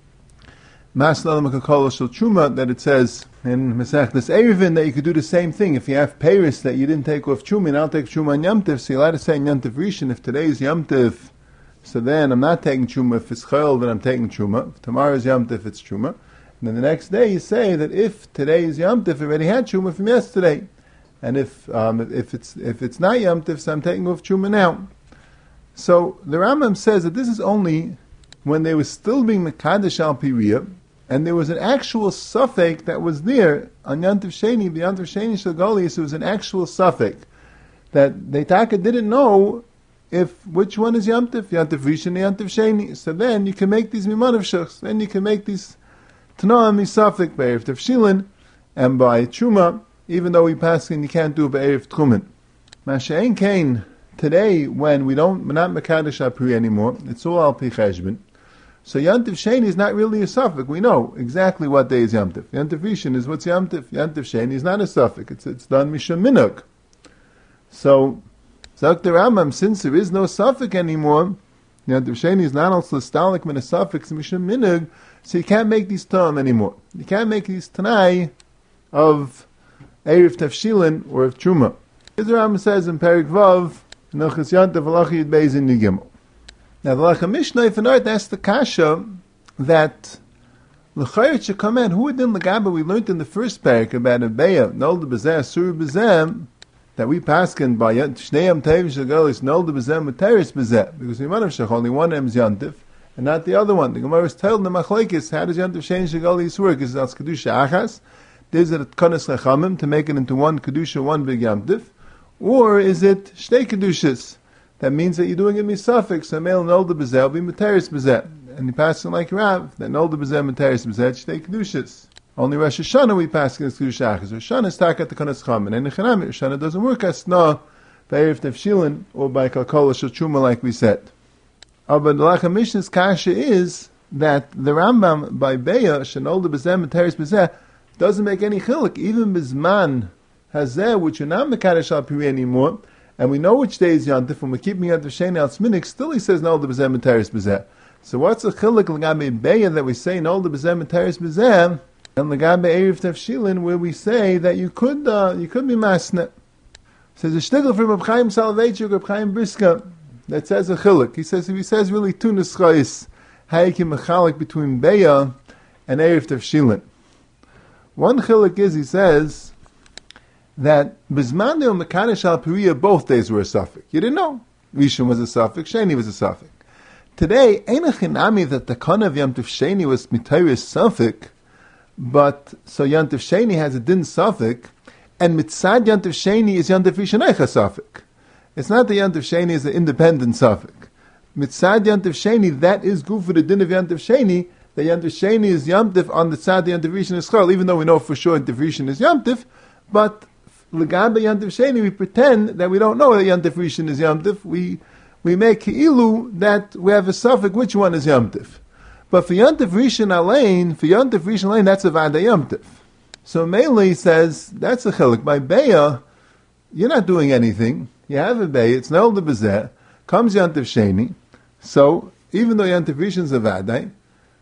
Masnal Makakol Shel Truma, that it says in Masechtas Eruvin that you could do the same thing. If you have Paris that you didn't take off Truma, and I'll take Truma on Yom Tif, so you're allowed to say in Yom Tif Rishon, if today is Yom Tif, so then I'm not taking Truma. If it's Chayil, then I'm taking Truma. If tomorrow is Yom Tif, it's Truma. And then the next day you say that if today is Yom Tif, I already had Truma from yesterday. And if um, if it's if it's not Yom Tif, so I'm taking off Truma now. So the Rambam says that this is only when they were still being Mekadesh al Piriyah, and there was an actual suffix that was there on Yom Tif Sheni, the Yom Tif Sheni Shel Golius, it was an actual suffix that the Taka didn't know if which one is Yom Tif, Yom Tif Rishon, Yom Tif Sheni. So then you can make these Miman of Shechs, then you can make these Tanoa Misafik by Erev Tefshilin and by Truma, even though we pass in you can't do it by Erev Tchumen. Masha'en Kain, today when we don't, we're not Mekadesh Apri anymore, it's all Al Pi Cheshbon. So Yom Tif Sheni is not really a suffix. We know exactly what day is Yom Tif. Yom Tif Rishon is what's Yom Tif. Yom Tif Sheni is not a suffix. It's it's done Mishum Minuk. So Zok the Rambam, since there is no suffix anymore, Yantiv Sheni is not also stalik min a suffix mishum minug, so you can't make these tam anymore. You can't make these tanai of Erev Tafshilin or of Truma. As the Rambam says in Perik Vav, Nochas Yantiv Alachi Yud Beis in Yigimel. Now the Lacha Mishnah, if an art asks the kasha that L'chayr should come out, who would then Lagaba we learned in the first parak about Abeya, Nolda Bezeh, Sur Bezeh, that we paskin by Shneim Tev Shagalis, Nolda Bezeh, Materis Bezeh, because we might have only one M is Yantiv, and not the other one. The Gemara is told in the Machlekes, how does Yantiv Shein Shagalis work? Is it as Kedusha Achas? Is it Konas Lechamim, to make it into one Kedusha, one big Yantiv? Or is it Shtei Kedushas? That means that you're doing it misafik, so male Nolda Bezeh will be Materis Bezeh. And you pass it like Rav, that Nolda Bezeh, Materis Bezeh, Shtei Kedushas. Only Rosh Hashanah we pass against Kedusha Achas. Rosh Hashanah is takat the Konas Chamin. And in Chanami, Rosh Hashanah doesn't work as Sna, by Erev Tefshilin, or by Kalkola Shachuma, like we said. But the Lacha Mishnah's kasha is that the Rambam by Beya, Shenolda Bezeh, Materis Bezeh, doesn't make any chiluk. Even Bizman Hazeh, which are not Mekadosh al Piri anymore, and we know which day is Yantif, and we're keeping Yantif Sheni al Tzminik, still he says Nolda Bezeh, Materis Bezeh. So what's the chiluk l'gabe Beya that we say Nolda Bezeh, Materis Bezeh, and l'gabe Erev Tefshilin, where we say that you could uh, you could be masna? Says a shtigl from Reb Chaim Soloveitchik, Reb Chaim Briska, that says a chiluk. He says he says really two neschais how you can mechalik between Beya and Erev Tefshilin. One chiluk is, he says, that Bizman de Mekadosh al Piriya both days were a suffix. You didn't know. Rishon was a suffix, Sheni was a suffix. Today, ain't a chinami that the Kana of Yom Tov Sheni was Mitayris suffix, but so Yom Tov Sheni has a din suffix, and Mitzad Yom Tov Sheni is Yom Tov Rishon Eicha suffix. It's not that Yom Tov Sheni is an independent suffix. Mitzad Yom Tov Sheni, that is good for the din of Yom Tov Sheni, that Yom Tov Sheni is Yom Tov on the Tzad Yom Tov Rishon Eschol, even though we know for sure Yom Tov Rishon is Yom Tov, but L'gabe Yom Tov Sheni, we pretend that we don't know that Yom Tov Rishon is Yom Tov. We we make Ki'ilu that we have a suffix which one is Yom Tov. But for Yom Tov Rishon Alain, for Yom Tov Rishon Alain, that's a Vada Yom Tov. So Meili says, that's a chiluk. By Beya, you're not doing anything. You have a Beya, it's Nolda Bezeh, comes Yom Tov Sheni. So, even though Yom Tov Rishon is a Vada,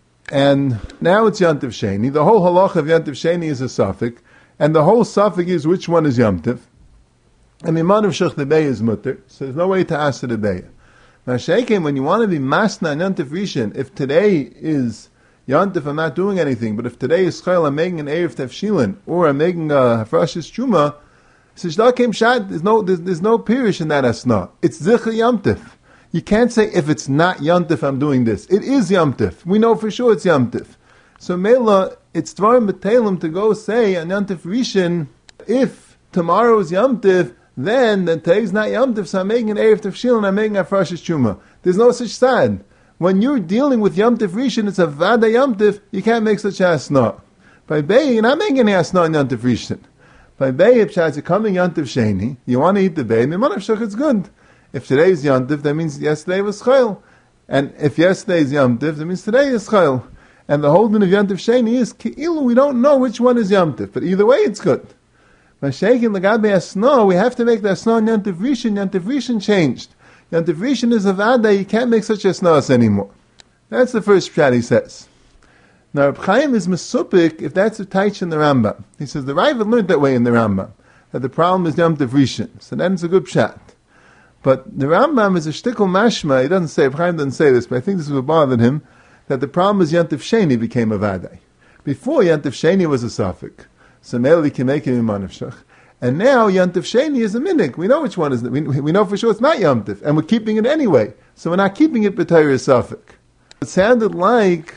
and now it's Yom Tov Sheni, the whole halach of Yom Tov Sheni is a suffix, and the whole suffix is which one is Yom Tov. And Miman of Shech the Beya is mutter, so there's no way to ask the Beya. Now, Sheikim, when you want to be masna and Yom Tov Rishon, if today is Yom Tov, I'm not doing anything, but if today is Chayil, I'm making an Erev Tefshilin, or I'm making a Hafrashis Truma, so Shdakim Shad, there's no, there's, there's no pirish in that asna. It's Zicha Yom Tov. You can't say, if it's not Yom Tov, I'm doing this. It is Yom Tov. We know for sure it's Yom Tov. So Mela, it's Dvarim B'Telem to go say on Yom Tov Rishon, if tomorrow is Yom Tov, then, then today's not Yom Tov, so I'm making an Erev Tefshilin, I'm making a Hafrashis Truma. There's no such sad. When you're dealing with Yom Tov Rishon, it's a Vada Yom Tov, you can't make such a asna. By Beya, you're not making any asna on Yom Tov Rishon. By Beya, Pshat, you're coming Yom Tov Sheni, you want to eat the Beya, Miman of Shech, it's good. If today is Yom Tov, that means yesterday was Chayil. And if yesterday is Yom Tov, that means today is Chayil. And the whole din of Yom Tov Sheni is Ki'ilu, we don't know which one is Yom Tov, but either way it's good. By Sheikin L'gabe Asna, we have to make the Asna on Yom Tov Rishon. Yom Tov Rishon changed. Yom Tov Rishon is a Vada, you can't make such Asnas anymore. That's the first pshat he says. Now Reb Chaim is Mesupik if that's a taich in the Rambam. He says the Raiva learned that way in the Rambam, that the problem is Yom Tov Rishon. So then it's a good pshat. But the Rambam is a shtickle mashma, he doesn't say, Reb Chaim doesn't say this, but I think this would bother him, that the problem is Yom Tov Sheni became a Vada. Before Yom Tov Sheni was a suffix. So Meli can make him Iman of Shach. And now Yom Tov Sheni is a minik. We know which one is. We, we know for sure it's not Yom Tov, and we're keeping it anyway. So we're not keeping it b'Torah suffix. It sounded like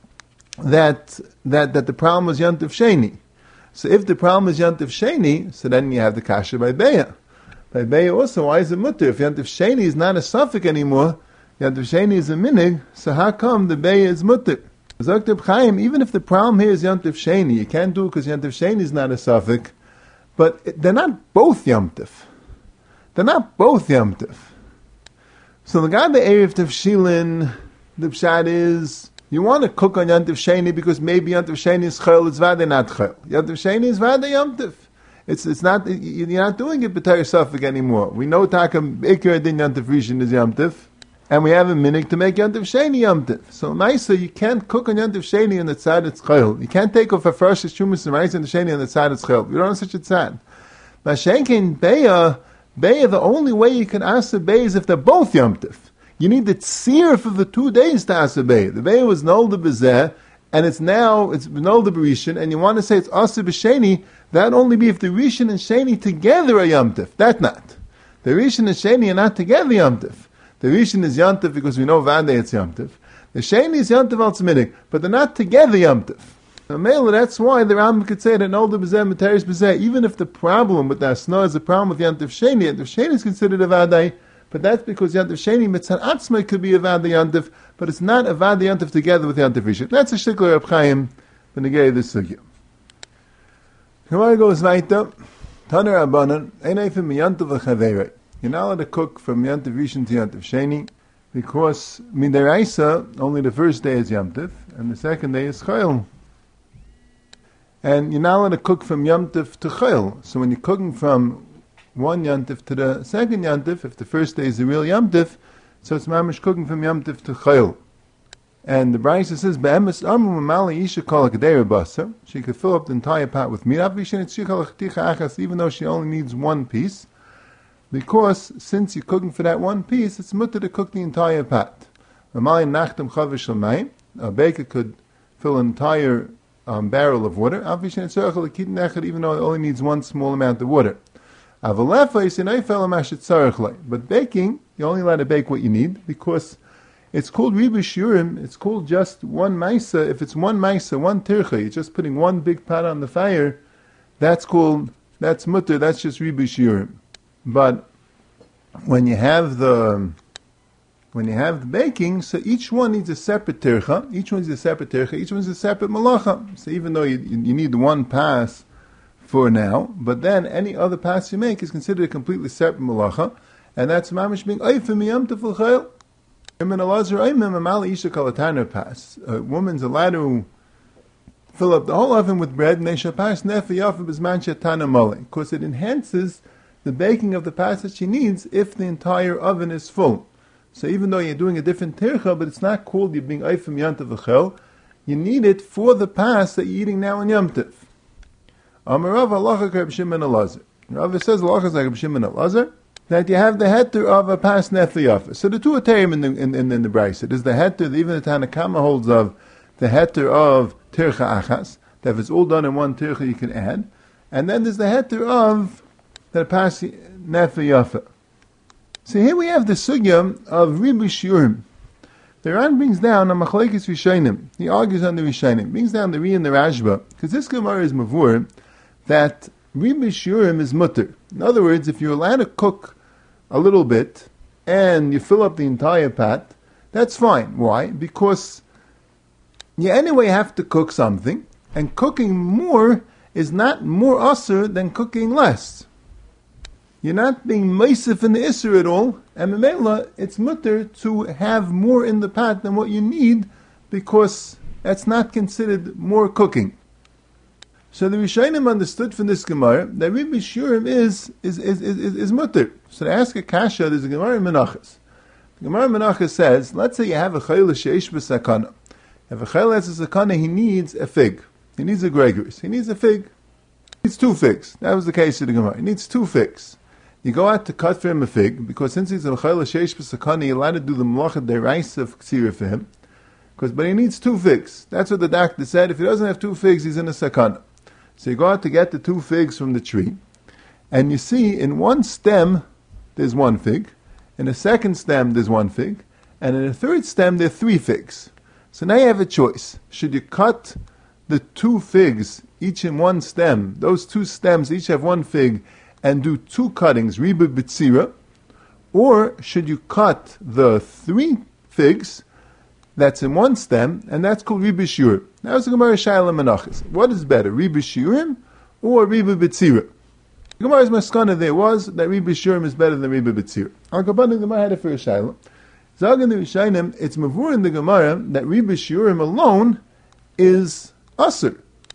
that that that the problem was Yom Tov Sheni. So if the problem is Yom Tov Sheni, so then you have the kasha by Beya. By Beya also, why is it mutter? If Yom Tov Sheni is not a suffix anymore, Yom Tov Sheni is a minig. So how come the Beya is mutter? Zok Reb Chaim, even if the problem here is Yom Tov Sheni, you can't do it because Yom Tov Sheni is not a suffix, but it, they're not both Yom Tov. They're not both Yom Tov. So the guy the Erev Tefshilin, the pshat is, you want to cook on Yom Tov Sheni because maybe Yom Tov Sheni is Chayil, it's Vada not Chayil. Yom Tov Sheni is Vada Yom Tov. It's it's not you're not doing it b'tayr suffik anymore. We know takam ikar din yantif rishon is yamtiv, and we have a minhag to make yantif sheni yamtiv. So Maisa, you can't cook on yantif sheni on the tzad it's chayil. You can't take off a fresh shumus and rice and the sheni on the tzad it's chayil. You don't have such a tzad. Mashenkin beya beya. The only way you can asa beya is if they're both yamtiv. You need the tzir for the two days to asa beya. The beya was nolda b'zeh, and it's now it's nolda b'rishon, and you want to say it's asa b'sheni. That only be if the Rishon and Sheni together are Yom Tif. That not. The Rishon and Sheni are not together Yom Tif. The Rishon is Yom Tif because we know Vande it's Yom Tif. The Sheni is Yom Tif al Tzminik, but they're not together Yom Tif. That's why the Rambam could say that Nolda B'zeh, Materis B'zeh, even if the problem with the Asna is a problem with Yom Tif Sheni, Yom Tif Sheni is considered a Vadai, but that's because Yom Tif Sheni, Mitzan Atzmai could be a Vadai Yom Tif, but it's not a Vadai Yom Tif together with Yom Tif Rishon. That's a Shikler Reb Chaim, the Negei of this Sugya. Gemara goes weiter. Taner Rabbanan, Einayfim miyantav v'chaverei. You're not allowed to cook from Yantav Rishon to Yantav Sheni, because midaraisa only the first day is Yantav, and the second day is Chayil. And you're not allowed to cook from Yantav to Chayil. So when you're cooking from one Yantav to the second Yantav, if the first day is the real Yantav, so it's mamish cooking from Yantav to Chayil. And the Brisa says, "Be'emes amu mamali isha kol hakadei basa." She could fill up the entire pot with meat, even though she only needs one piece, because since you're cooking for that one piece, it's mutter to cook the entire pot. Mamali nachtem chavish l'mayim. A baker could fill an entire um, barrel of water, even though it only needs one small amount of water. But baking, you're only allowed to bake what you need, because it's called Ribu Shurim, it's called just one Maisa. If it's one Maisa, one Tircha, you're just putting one big pot on the fire, that's called, that's mutter, that's just Ribu Shurim. But when you have the, when you have the baking, so each one needs a separate Tircha, each one needs a separate Tircha, each one needs a separate Malacha. So even though you, you need one pass for now, but then any other pass you make is considered a completely separate Malacha, and that's Mamish being Oifim Yom Tefil Chayil. A woman's allowed to fill up the whole oven with bread, because it enhances the baking of the pas that she needs if the entire oven is full. So even though you're doing a different tircha, but it's not called you being oifim yantav v'chel, you need it for the pas that you're eating now in Yom Tov. Amarav halacha Reb Shimon Elazar. Rav says halacha like Reb Shimon Elazar, that you have the heter of a pas nefli. So the two are terim in the in, in, in the brayse. It is the heter, even the Tanakama holds of the heter of tircha achas, that if it's all done in one tircha you can add, and then there's the heter of the pas nefli yafa. So here we have the sugya of Ribu Shurim. The Ran brings down a machlekes Rishonim. He argues on the Rishonim. Brings down the Ri and the Rashba, because this Gemara is mavur that Ribu Shurim is mutter. In other words, if you're allowed to cook a little bit, and you fill up the entire pot, that's fine. Why? Because you anyway have to cook something, and cooking more is not more usher than cooking less. You're not being meisif in the isser at all, and memela, it's mutter to have more in the pot than what you need, because that's not considered more cooking. So the Rishonim understood from this Gemara that Ribu Shurim is is, is, is, is is mutter. So to ask a kasha, there's a Gemara in Menachos. The Gemara in Menachos says, let's say you have a chayil sheish b'sakana. If a chayil has a sakana, he needs a fig. He needs a gregorius. He needs a fig. He needs two figs. That was the case of the Gemara. He needs two figs. You go out to cut for him a fig, because since he's a chayil sheish b'sakana, you're allowed to do the malacha deraisa of ksira for him. Because, but he needs two figs. That's what the doctor said. If he doesn't have two figs, he's in a sakana. So you go out to get the two figs from the tree, and you see in one stem there's one fig, in a second stem there's one fig, and in a third stem there are three figs. So now you have a choice. Should you cut the two figs, each in one stem, those two stems each have one fig, and do two cuttings, ribu b'tzira, or should you cut the three figs that's in one stem, and that's called Ribu Shurim. That was the Gemara Shaila Menachos. What is better, Ribu Shurim or Ribu B'tzira? The Gemara's maskana there was that Ribu Shurim is better than Ribu B'tzira. Al Kabbalah, the Gemara had it for a Shaila. Zagan the Rishayim, it's mavur in the Gemara that Ribu Shurim alone is Asr.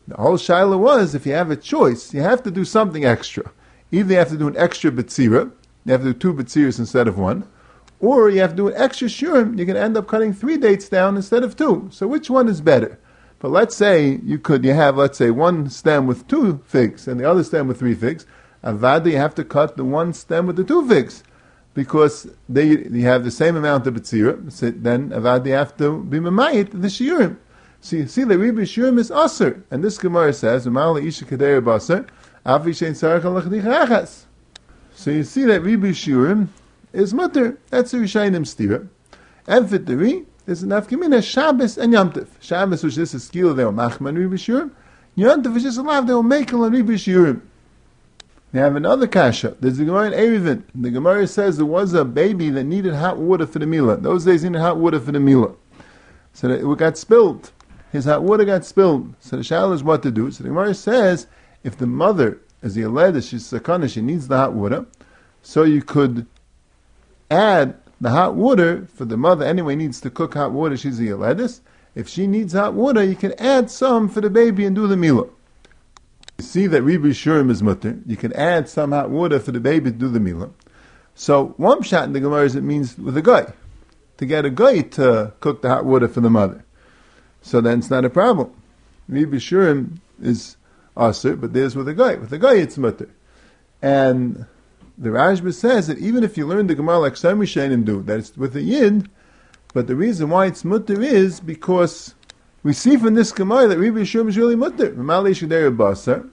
The whole shaila was, if you have a choice, you have to do something extra. Either you have to do an extra betzira, you have to do two betziras instead of one, or you have to do an extra shurim, you can end up cutting three dates down instead of two. So which one is better? But let's say you could, you have, let's say, one stem with two figs and the other stem with three figs. Avada, you have to cut the one stem with the two figs, because they you have the same amount of betzira. So then Avada, you have to be mamayit the shiurim. So you see that Rebbe Shurim is aser, and this Gemara says, "Umala isha kadeir baser, afi shein tzarich alachdich achas." So you see that Rebbe Shurim is mutter. That's a Rishayim stira. And Viteri is an afkamina Shabbos and Yom Tov. Shabbos, which is a skill they will machman Rebbe Shurim. Yom Tov, which is a lav they will make on Rebbe Shurim. They have another kasha. There's the Gemara in Eruvin. The Gemara says there was a baby that needed hot water for the milah. Those days needed hot water for the milah. So that it got spilled. His hot water got spilled. So the shaila is what to do. So the Gemara says, if the mother is the Yeleda, she's sakana, she needs the hot water, so you could add the hot water for the mother. Anyway, needs to cook hot water. She's the Yeledis. If she needs hot water, you can add some for the baby and do the milah. You see that Rebbe Shurim is mutter. You can add some hot water for the baby to do the milah. So one shot in the Gemara is it means with a guy, to get a guy to cook the hot water for the mother. So then it's not a problem. Rebbe Shurim is aser, but there's with a guy. With a guy it's mutter. And the Rashba says that even if you learn the Gemara like some Rishonim do, that it's with a yid, but the reason why it's mutter is because we see from this Gemara that Rebbe Shurim is really mutter. Rebbe Shurim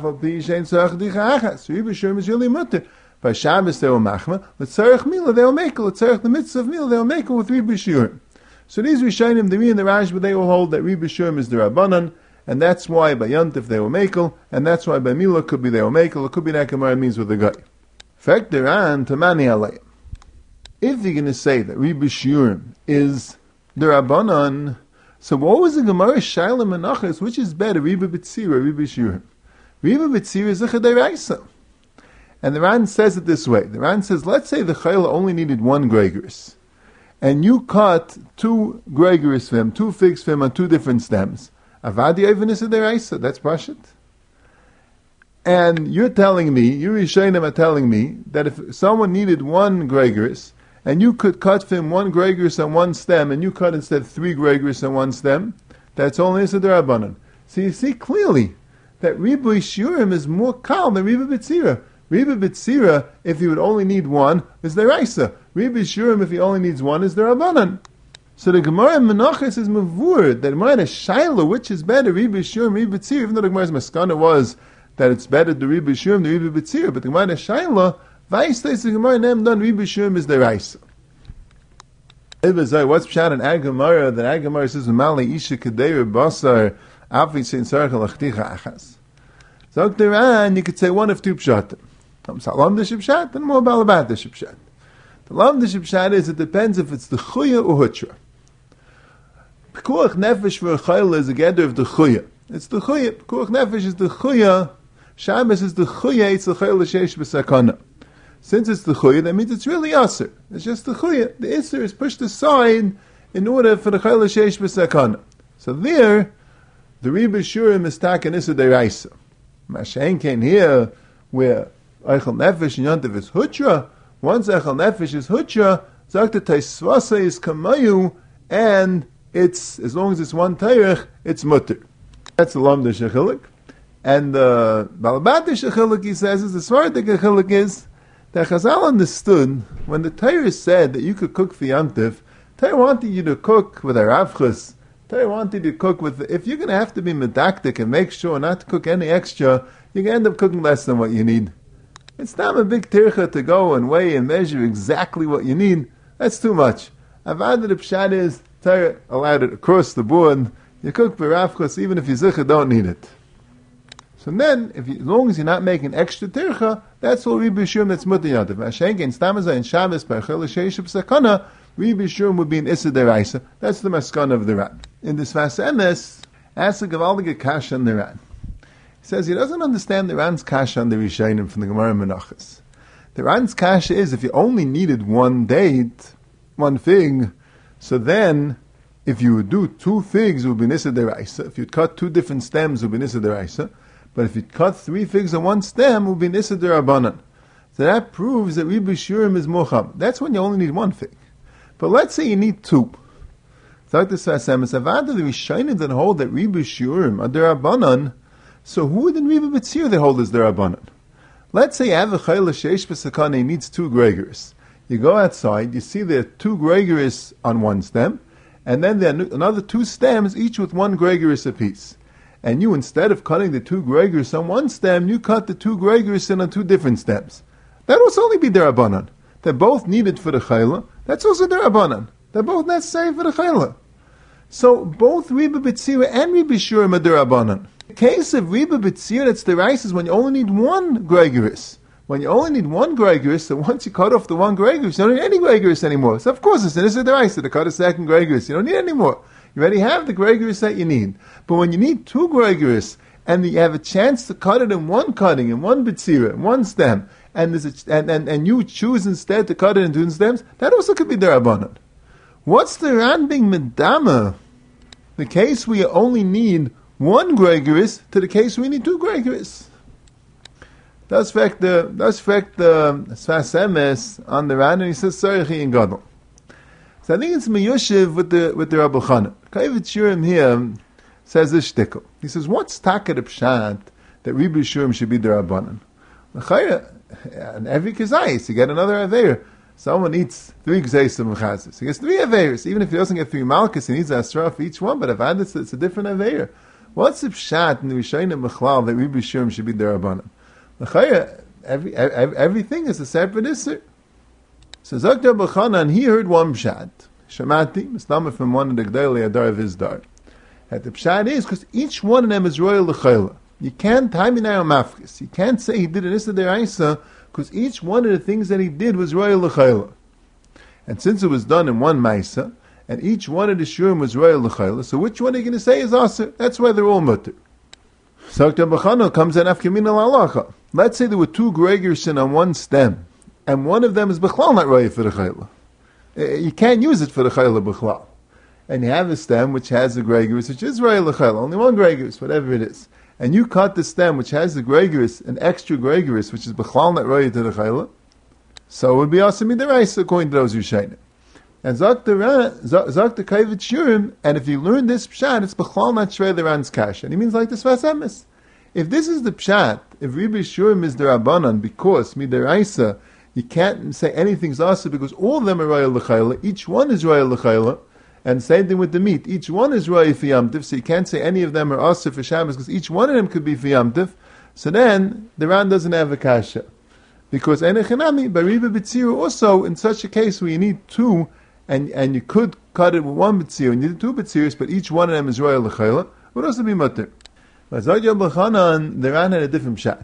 is really mutter. By Shabbos they will machma, l'tzarech milah they will make it, l'tzarech the mitzvah of milah they will make it with Rebbe Shurim. So these Rishonim, the Ri and the Rashba, they will hold that Rebbe Shurim is the Rabbanan, and that's why by Yontif they will makel, and that's why by Milah could be they will makel, it could be that Gemara means with the guy. Fact thereon, Tamani Alayim. If you're going to say that Rebbe Shurim is the Rabbanan, so what was the Gemara Shaila Menachos, which is better, Rebbe B'tzira or Rebbe Shurim? Rebbe B'tzira is a Chederaisa. And the Ran says it this way. The Ran says, let's say the Chayla only needed one Gregoris, and you cut two Gregoris for him, two figs for him on two different stems. Avadi Oven is a Deraisa, that's Pashit. And you're telling me, you Rishonim are telling me, that if someone needed one Gregoris, and you could cut for him one Gregoris on one stem, and you cut instead three Gregoris on one stem, that's only a Derabanan. So you see clearly that Rebbe Shurim is more calm than Rebbe B'tzira. Rebbe B'tzira, if he would only need one, is the Raisa. Rebbe Shurim, if he only needs one, is the Rabbanan. So the Gemara in Menachos is mavur, that Gemara is Shaila, which is better, Rebbe Shurim, Rebbe B'tzira, even though the Gemara's Maskana was that it's better the Rebbe Shurim, the Rebbe B'tzira, but the Gemara is Shaila, Vaistais the Gemara nem done, Rebbe Shurim is the Raisa. What's Pshat in Ag Gemara, that Ag Gemara says, Mali Isha Kadeir Basar, Afi Sein Sarach Lachticha Achas. So Akteran, you could say one of two Pshatim. Salam the Shibshat, and more Balabat the Shibshat. The Lam the Shibshat is, it depends if it's the Chuya or Hutra. Pekuach Nefesh for a Chayla is a gather of the Chuya. It's the Chuya. Pekuach Nefesh is the Chuya. Shabbos is the Chuya, it's the Chayla Sheish B'Sakana. Since it's the Chuya, that means it's really Aser. It's just the Chuya. The Isser is pushed aside in order for the Chayla Sheish B'Sakana. So there, the Rebbe Shurim is taken Isser Deraisa. Mashen came here, where Eichel Nefesh and Yontif is Hutra. Once Eichel Nefesh is Hutra, Zakta Taisvasa is Kamayu, and it's, as long as it's one Teirech, it's Mutter. That's the Lam de Shechilik. And the uh, Balabat de Shechilik, he says, is the Svardik Shechilik is, that Chazal understood, when the Teireh said that you could cook for Yontif, Teireh wanted you to cook with a Ravchus. Teireh wanted you to cook with, if you're going to have to be medactic and make sure not to cook any extra, you're going to end up cooking less than what you need. It's not a big tircha to go and weigh and measure exactly what you need. That's too much. Avad the pshat is, Torah allowed it across the board. You cook berafchos even if you zicha don't need it. So then, if you, as long as you're not making extra tircha, that's all Rebbe Shurim that's mutter yontif. Mashenke in Stamazah in Shabbos by Chel Sheish B'Sakana, Rebbe Shurim would be an Issa Deraisa. That's the maskana of the Ran. In this Vasenes, ask the Gavaldige Kasha on the Ran. He says he doesn't understand the Ran's Kasha on the Rishonim from the Gemara Menachos. The Ran's Kasha is, if you only needed one date, one fig, so then If you would do two figs, it would be Nisa Deraisa. If you'd cut two different stems, it would be Nisa Deraisa. But if you'd cut three figs on one stem, it would be Nisa Derabanan. So that proves that Ribi Shurim is Mucham. That's when you only need one fig. But let's say you need two. So the Rishonim that hold that Ribi Shurim are Derabanan, so who did Ribi B'tzir that hold as Derabanan? Let's say you have a Chayla Sheish B'Sakane needs two Gregorius. You go outside, you see there are two Gregorius on one stem, and then there are another two stems, each with one Gregorius apiece. And you, instead of cutting the two Gregorius on one stem, you cut the two Gregorius in on two different stems. That will also only be Derabanan. They're both needed for the Chayla. That's also Derabanan. They're both necessary for the Chayla. So both Ribi B'tzira and Ribi Shurim are Derabanan. The case of Ribi B'tzira that's Derais is when you only need one Gregorius. When you only need one Gregorius, so once you cut off the one Gregorius, you don't need any Gregorius anymore. So of course it's an Issa Derais to cut a second Gregorius. You don't need any more. You already have the Gregorius that you need. But when you need two Gregorius, and you have a chance to cut it in one cutting, in one B'tzira, in one stem, and, there's a, and, and, and you choose instead to cut it in two stems, that also could be Derabanan. What's the Ran being Medama? The case where you only need one Gregorius to the case where you need two Gregorius. That's fact the that's fact the Sfas Emes on the Ran, and he says Sarichi in Gadol. So I think it's Meyushiv with the with the Rabbi Chana. Kavit Shurim here says this shtickle. He says, what's Taka the Pshat that Ribi Shurim should be the Rabbanan? And every Kazayis, you get another Aveir. Someone eats three Kazayis of Mechazis. He gets three Aveirs. Even if he doesn't get three Malchus, he needs Asra for each one, but Avadis, it's a different Aveir. What's the Pshat in the Rishayim Mechlal that Ribi Shurim should be the Rabbanan? Every, every, everything is a separate Isser. So Zakta B'chanan, he heard one Pshat. Shamati, Misnama from one of the Gdei Adar of his Dar. And the Pshat is, because each one of them is royal L'chayla. You can't time in our mafkis. You can't say he did an Issa Deraisa, because each one of the things that he did was royal L'chayla. And since it was done in one Maisa, and each one of the Shurim was royal L'chayla, so which one are you going to say is Aser? That's why they're all mutter. Zakta B'chana comes in Afkamin al-Alacha. Let's say there were two Gregorson on one stem, and one of them is B'chlal not royal for the Chayla. You can't use it for the Chayla B'chlal. And you have a stem which has the Gregorius, which is royal L'chayla, only one Gregorius, whatever it is. And you cut the stem which has the Gregorius, an extra Gregorius, which is B'chlal not royal to the Chayla, so it would be Asami Derais according to those who shine it. And Zak the Kavit Shurim, and if you learn this Pshat, it's B'chlal not Shrei the Ran's Kash. And he means like the Sfas Emes. If this is the Pshat, if Ribi Shurim is the Rabbanan, because Midaraisa, you can't say anything's Asa because all of them are Royal L'chayla, each one is Royal L'chayla, and same thing with the meat, each one is Royal for Yamtiv, so you can't say any of them are Asa for Shabbos because each one of them could be for Yamtiv, so then the Ran doesn't have a Kasha. Because Enechanami, by Ribi B'tzir also, in such a case where you need two, and and you could cut it with one B'tzir, and you need two B'tzirs, but each one of them is Royal L'chayla, would also be Mutter. But Zogya B'chanan, the Ran had a different Pshat.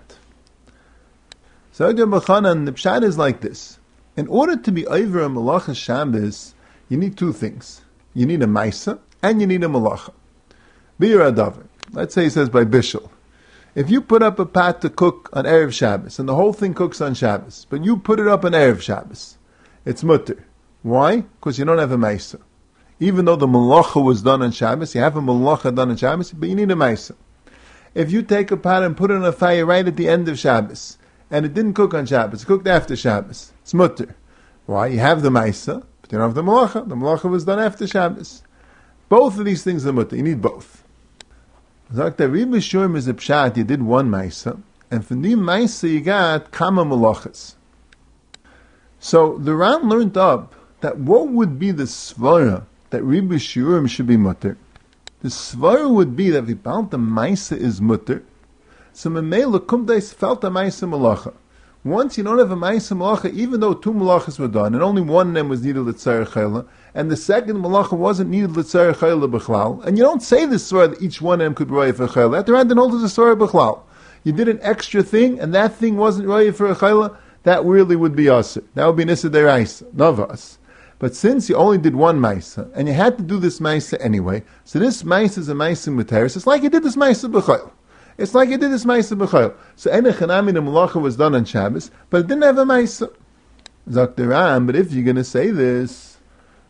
Zogya B'chanan, the Pshat is like this. In order to be over a Malacha Shabbos, you need two things. You need a Maisa, and you need a Malacha. Bir Adavar. Let's say he says by Bishul. If you put up a pot to cook on Erev Shabbos, and the whole thing cooks on Shabbos, but you put it up on Erev Shabbos, it's Mutter. Why? Because you don't have a Maisa. Even though the Malacha was done on Shabbos, you have a Malacha done on Shabbos, but you need a Maisa. If you take a pot and put it on a fire right at the end of Shabbos, and it didn't cook on Shabbos, it cooked after Shabbos, it's mutter. Why? You have the Maisa, but you don't have the Malacha. The Malacha was done after Shabbos. Both of these things are mutter. You need both. Zakta Ribi Shurim is a Pshat, you did one Maisa, and from the Maisa you got Kama Malachas. So the Ran learned up that what would be the Svara that Ribi Shurim should be mutter? The svara would be that if felt the maisa is mutter, so memela kumdais felt the maisa malacha. Once you don't have a maisa malacha, even though two malachas were done, and only one of them was needed l'tzayir chayla, and the second malacha wasn't needed l'tzayir chayla b'chlal, and you don't say this svara that each one of them could roy for a chayla. That the Ran didn't hold as a svara b'chlal. You did an extra thing, and that thing wasn't roy for a chayla, that really would be aser. That would be nisa deraisa, navas. But since you only did one Maisa, and you had to do this Maisa anyway, so this Maisa is a Maisa Muteris, it's like you did this Maisa B'chayil. It's like you did this Maisa B'chayil. So Enechanami, the Malacha was done on Shabbos, but it didn't have a Maisa. Zaktiram, but if you're going to say this,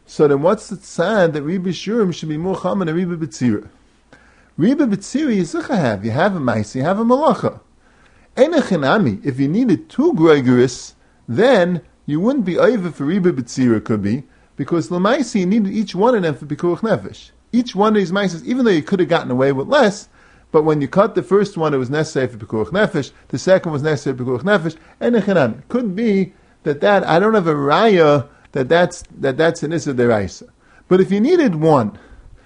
So then what's the tzad that Riba Shurim should be more common than Riba B'tzira? Riba B'tzira you zucha have. You have a Maisa, you have a Malacha. Enechinami, if you needed two Gregorius, then you wouldn't be over for Riba B'tzira could be, because Lamaisi you needed each one of them for Pikuach Nefesh. Each one of these Maisas, even though you could have gotten away with less, but when you cut the first one, it was necessary for Pikuach Nefesh, the second was necessary for Pikuach Nefesh, Enechinami. It could be that that, I don't have a Raya, that that's, that that's an Issa Deraisa. But if you needed one,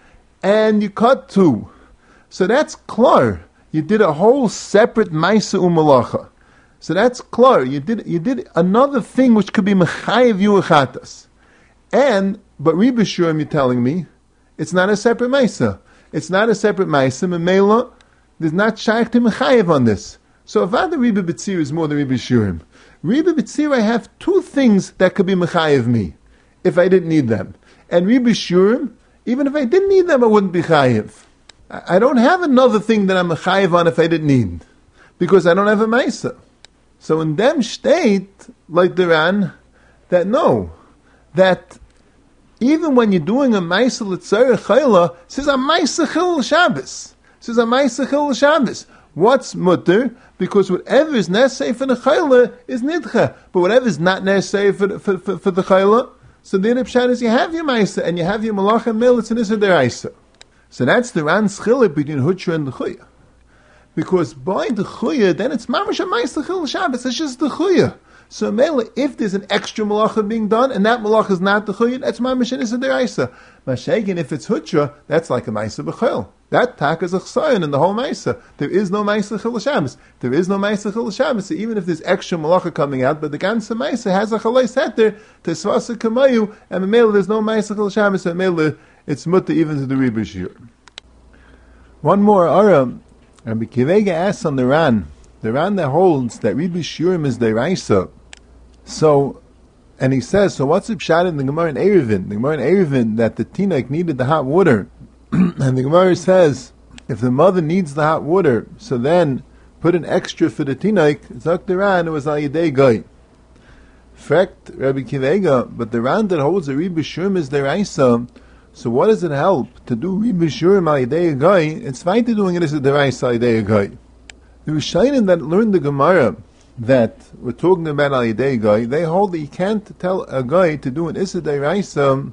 and you cut two, so that's klar. You did a whole separate Maisa Umalacha. So that's klar. You did you did another thing which could be Mechayev Yuachatas. And, but Riba Shurim, you're telling me, it's not a separate Maisa. It's not a separate Maisa. Memela, there's not Shaykh to Mechayev on this. So if other Riba B'tzir is more than Riba Shurim, Riba B'tzir I have two things that could be Mechayev me, if I didn't need them. And Riba Shurim, even if I didn't need them, I wouldn't be Chayev. I don't have another thing that I'm a chayiv on if I didn't need, because I don't have a Maisa. So in them state, like the Ran, that no, that even when you're doing a Maisa l'tzarech chayla, it says a Maisa chil Shabbos. It says a Maisa chil Shabbos. What's mutter? Because whatever is necessary for the chayla is nidcha, but whatever is not necessary for the, for, for, for the chayla, so the pshat is you have your Maisa and you have your malach and mil, it's an Issa Deraisa. So that's the Ran's chilik between Hutra and the Chuya. Because by the Chuya, then it's Mamash Ma'aseh Chil Shabbos, it's just the Chuya. So mainly, if there's an extra malacha being done, and that malacha is not the Chuya, that's Mamash and Issa Deraisa. Mashaken, if it's Hutra, that's like a Ma'aseh B'chil. That tak is a chsayon in the whole Ma'aseh. There is no Ma'aseh Chil Shabbos. There is no Ma'aseh Chil Shabbos. So even if there's extra malacha coming out, but the ganze Ma'aseh has a chalei setter to Svasa Kamayu, and mainly there's no Ma'aseh Chil Shabbos, and mainly it's mutter even to the Riba Shurim. One more Aram, Rabbi Kivega asks on the Ran, the Ran that holds that Riba Shurim is Deraisa. So, and he says, so what's the pshat in the Gemara in Eruvin? The Gemara in Eruvin that the Tinok needed the hot water, and the Gemara says, if the mother needs the hot water, so then put an extra for the Tinok. Zok the Ran, it was al Yedei Goy. Fact, Rabbi Kivega, but the Ran that holds that Riba Shurim is Deraisa. So what does it help to do Riba Shurim al Yedei Goy? It's fine to doing it as a Deraisa al Yedei Goy. The Rishonim that learned the Gemara that we're talking about al Yedei Goy, they hold that you can't tell a guy to do an Issa Deraisa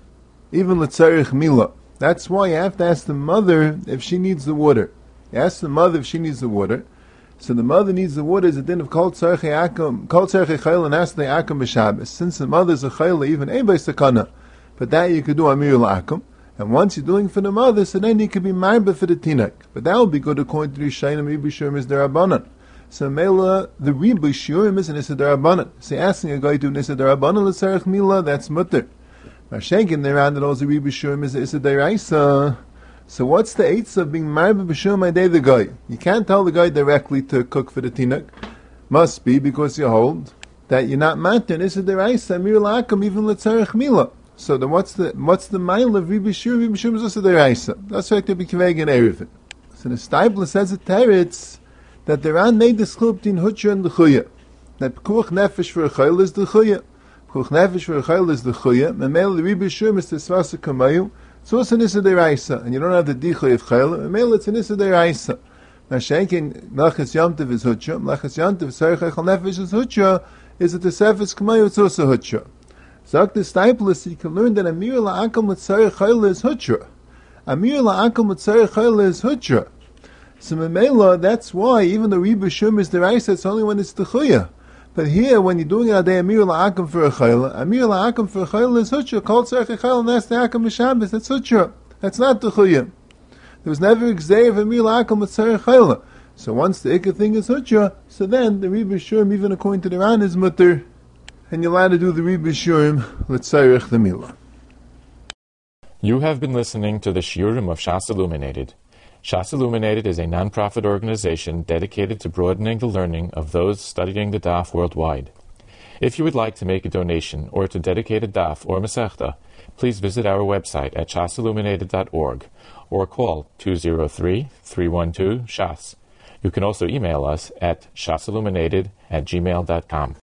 even l'tzarich mila. That's why you have to ask the mother if she needs the water. You ask the mother if she needs the water. So the mother needs the water is a din of kol tzarich akum, kol tzarich chayil and ask the akum b'Shabbos. Since the mother is a chayil, even ein by sakana. But that you could do amir la'akum. And once you're doing for the mother, so then you could be marba for the tinok. But that will be good according to the Rishonim. Riba Shurim is derabanan. So mela the Riba Shurim is an issa derabanan. So asking a guy to do an issa derabanan l'tzarich mila, that's mutter. Mashenkin the round that also Riba Shurim is issa deraisa. So what's the eighth of being marba b'shurim day the guy? You can't tell the guy directly to cook for the tinok. Must be because you hold that you're not matter issa deraisa amir la'akum even l'tzarich mila. So then what's the what's the mile of Riba Shurim? Riba Shurim is also the Raisa. That's why to be Kiveg and Eruvin. So the Steibler says at Teretz that the Ran made the schul between Hutra and the Chuya. That Pekuach Nefesh for a Chayil is the Chuya. Pekuach Nefesh for a Chayil is the Chuya. Memel the Riba Shurim is the Svasa Kamayu. It's also an Issa Deraisa. And you don't have the Dichoy of Chayil. Memel it's an Issa Deraisa. Mashenkin Melchus Yomtiv is Hutra. Melchus Yomtiv Tzarech Echel Nefesh is Hutra. Is it the Sefes Kamayu? It's also Hutra. Zok the Stipulus, you can learn that Amir la'akum l'tzarech chayla is hutra. Amir la'akum l'tzarech chayla is hutra. So Memela, that's why even the Riba Shurim is deraisa, it's only when it's the chuya. But here, when you're doing it a day Amir la'akum for a chayla, Amir la'akum for a chayla is hutra. Called tzarech chayla, and that's the akum b'Shabbos. That's hutra. That's not the chuya. There was never a gzei of Amir la'akum l'tzarech chayla. So once the ikka thing is hutra, so then the Riba Shurim, even according to the Ran, is mutter. And you're allowed to do the Riba Shurim l'tzarech the milah. You have been listening to the Shiurim of Shas Illuminated. Shas Illuminated is a non-profit organization dedicated to broadening the learning of those studying the Daf worldwide. If you would like to make a donation or to dedicate a Daf or Masechta, please visit our website at shas illuminated dot org or call two zero three, three one two, S H A S. You can also email us at shasilluminated at gmail dot com.